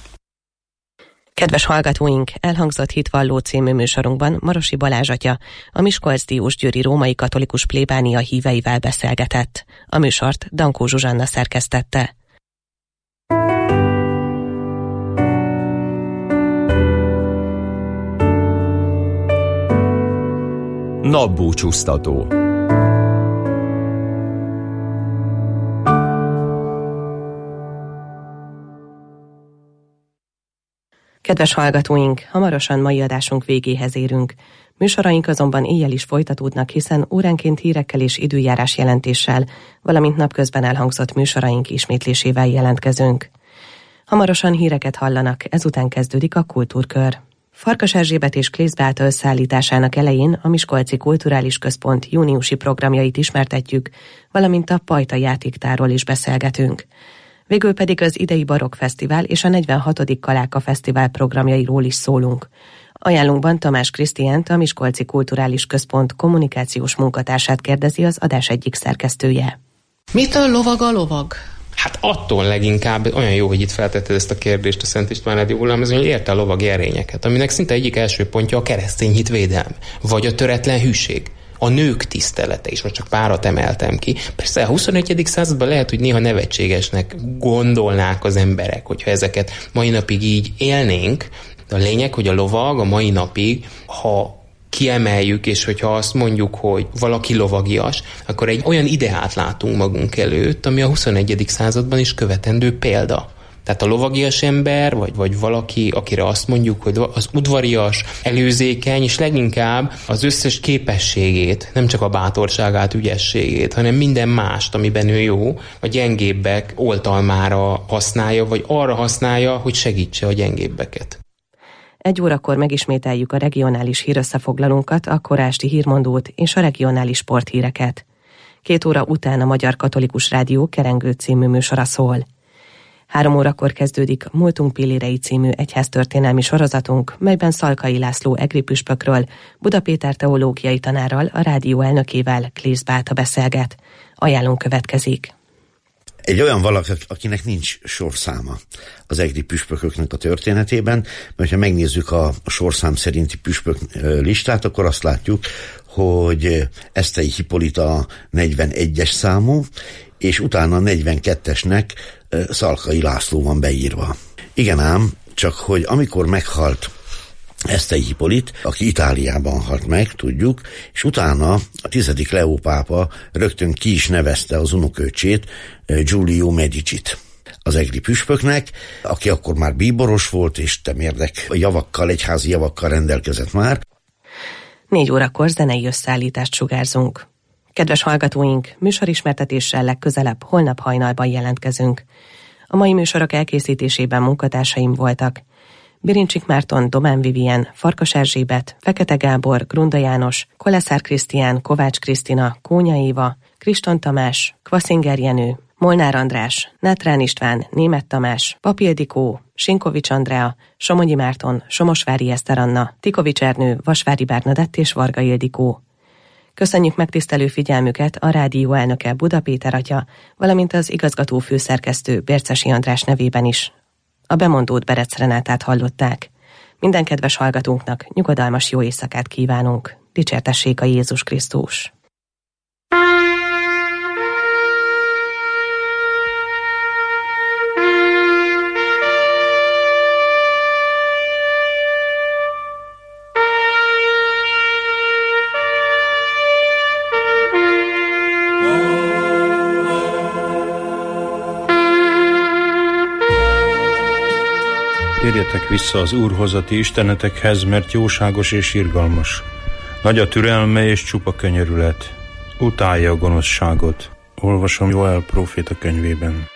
Kedves hallgatóink, elhangzott Hitvalló című műsorunkban Marosi Balázs atya, a Miskolc-Diósgyőri római katolikus plébánia híveivel beszélgetett. A műsort Dankó Zsuzsanna szerkesztette. Napbúcsúztató. Kedves hallgatóink, hamarosan mai adásunk végéhez érünk. Műsoraink azonban éjjel is folytatódnak, hiszen óránként hírekkel és időjárás jelentéssel, valamint napközben elhangzott műsoraink ismétlésével jelentkezünk. Hamarosan híreket hallanak, ezután kezdődik a Kultúrkör. Farkas Erzsébet és Klész Beáta összeállításának elején a Miskolci Kulturális Központ júniusi programjait ismertetjük, valamint a Pajta játéktárról is beszélgetünk. Végül pedig az idei Barokk Fesztivál és a negyvenhatodik Kaláka Fesztivál programjairól is szólunk. Ajánlunkban Tamás Krisztiánt, a Miskolci Kulturális Központ kommunikációs munkatársát kérdezi az adás egyik szerkesztője. Mitől lovag a lovag? Hát attól leginkább, olyan jó, hogy itt feltetted ezt a kérdést a Szent István Rádió hullámzón, hogy érte a lovagi erényeket, aminek szinte egyik első pontja a keresztény hit védelme, vagy a töretlen hűség. A nők tisztelete is, most csak párat emeltem ki. Persze a huszonegyedik században lehet, hogy néha nevetségesnek gondolnák az emberek, hogyha ezeket mai napig így élnénk. De a lényeg, hogy a lovag a mai napig, ha kiemeljük, és hogyha azt mondjuk, hogy valaki lovagias, akkor egy olyan ideát látunk magunk előtt, ami a huszonegyedik században is követendő példa. Tehát a lovagias ember, vagy, vagy valaki, akire azt mondjuk, hogy az udvarias, előzékeny, és leginkább az összes képességét, nem csak a bátorságát, ügyességét, hanem minden mást, amiben ő jó, a gyengébbek oltalmára használja, vagy arra használja, hogy segítse a gyengébbeket. Egy órakor megismételjük a regionális hírösszefoglalónkat, a Korásti hírmondót és a regionális sporthíreket. Két óra után a Magyar Katolikus Rádió Kerengő című műsora szól. Három órakor kezdődik Múltunk pillérei című egyháztörténelmi sorozatunk, melyben Szalkai László egri püspökről, Buda Péter teológiai tanárral, a rádió elnökével, Klész Beáta beszélget. Ajánlón következik. Egy olyan valaki, akinek nincs sorszáma az egri püspököknek a történetében, mert ha megnézzük a sorszám szerinti püspök listát, akkor azt látjuk, hogy Esztei Hippolyta negyvenegyes számú, és utána a negyvenkettesnek Szalkai László van beírva. Igen ám, csak hogy amikor meghalt Esztei Hippolyt, aki Itáliában halt meg, tudjuk, és utána a tizedik Leó pápa rögtön ki is nevezte az unoköcsét, Giulio Medicit az egri püspöknek, aki akkor már bíboros volt, és temérdek javakkal, egyházi javakkal rendelkezett már. Négy órakor zenei összeállítást sugárzunk. Kedves hallgatóink, műsorismertetéssel legközelebb holnap hajnalban jelentkezünk. A mai műsorok elkészítésében munkatársaim voltak: Birincsik Márton, Domán Vivien, Farkas Erzsébet, Fekete Gábor, Grunda János, Koleszár Krisztián, Kovács Krisztina, Kónya Éva, Kriston Tamás, Kvaszinger Jenő, Molnár András, Nátrán István, Németh Tamás, Papildikó, Sinkovics Andrea, Somogyi Márton, Somosvári Eszter Anna, Tikovics Ernő, Vasvári Bernadett és Varga Ildikó. Köszönjük megtisztelő figyelmüket a rádió elnöke Buda Péter atya, valamint az igazgató főszerkesztő Bércesi András nevében is. A bemondót Berec Renátát hallották. Minden kedves hallgatónknak nyugodalmas jó éjszakát kívánunk. Dicsértessék a Jézus Krisztus! Térjetek vissza az Úrhoz, a ti istenetekhez, mert jóságos és irgalmas. Nagy a türelme és csupa könyörület. Utálja a gonoszságot. Olvasom Joel próféta könyvében.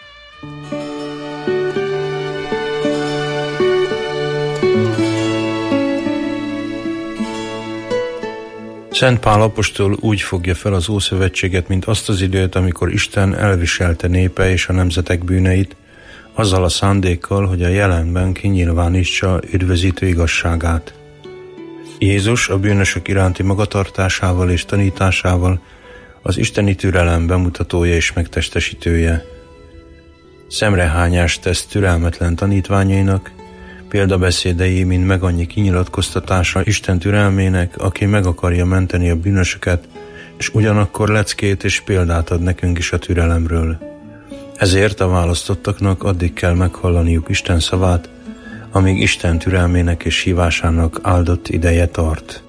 Szent Pál apostol úgy fogja fel az Ószövetséget, mint azt az időt, amikor Isten elviselte népe és a nemzetek bűneit, azzal a szándékkal, hogy a jelenben kinyilvánítsa üdvözítő igazságát. Jézus a bűnösök iránti magatartásával és tanításával az isteni türelem bemutatója és megtestesítője. Szemrehányást tesz türelmetlen tanítványainak, példabeszédei, mint meg annyi kinyilatkoztatása Isten türelmének, aki meg akarja menteni a bűnösöket, és ugyanakkor leckét és példát ad nekünk is a türelemről. Ezért a választottaknak addig kell meghallaniuk Isten szavát, amíg Isten türelmének és hívásának áldott ideje tart.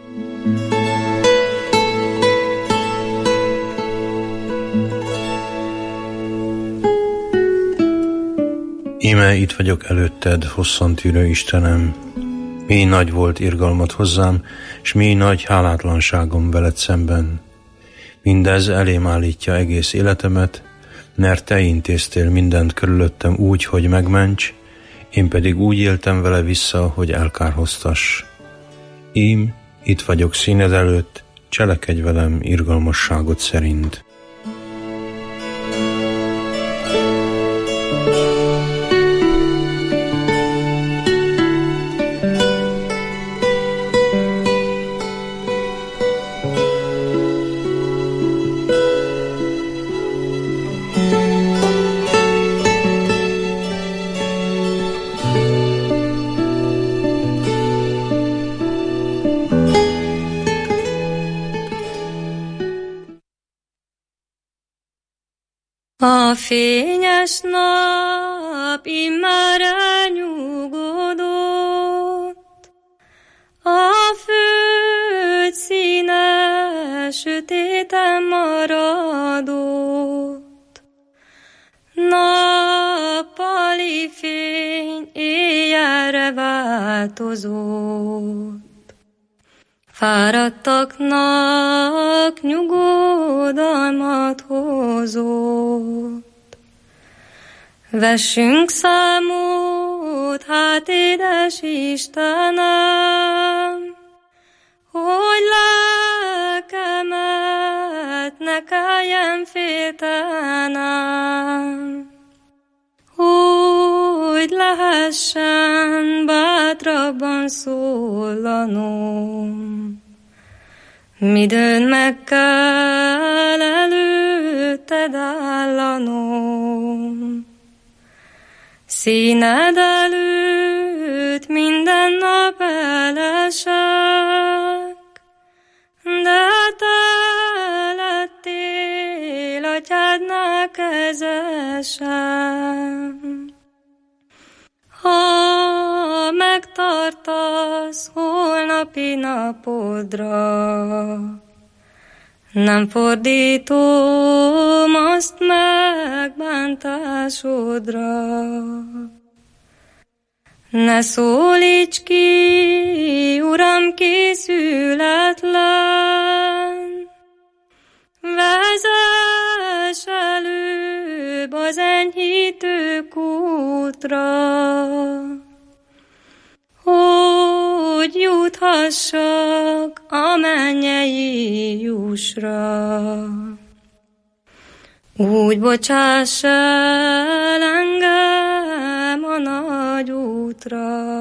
Íme itt vagyok előtted, hosszantűrő Istenem. Mély nagy volt irgalmat hozzám, és mély nagy hálátlanságom veled szemben. Mindez elém állítja egész életemet, mert te intéztél mindent körülöttem úgy, hogy megments, én pedig úgy éltem vele vissza, hogy elkárhoztass. Ím, itt vagyok színed előtt, cselekedj velem irgalmasságod szerint. A fényes nap immár elnyugodott, a föld színe sötéten maradott. Nappali fény éjjelre változott. Fáradtaknak nyugodalmat hozott. Vessünk számot, hát édes Istenem, hogy lelkemet ne kelljen féltenem, hogy lehessen bátrabban szólanom. Midőn meg kell előtted állanom, színed előtt minden nap elesek, de te lettél atyádnál kezesem. Ha megtartasz holnapi napodra, nem fordítom azt megbántásodra. Ne szólíts ki, Uram, készületlen, juthassak a mennyei jusra. Úgy bocsáss el engem a nagy útra,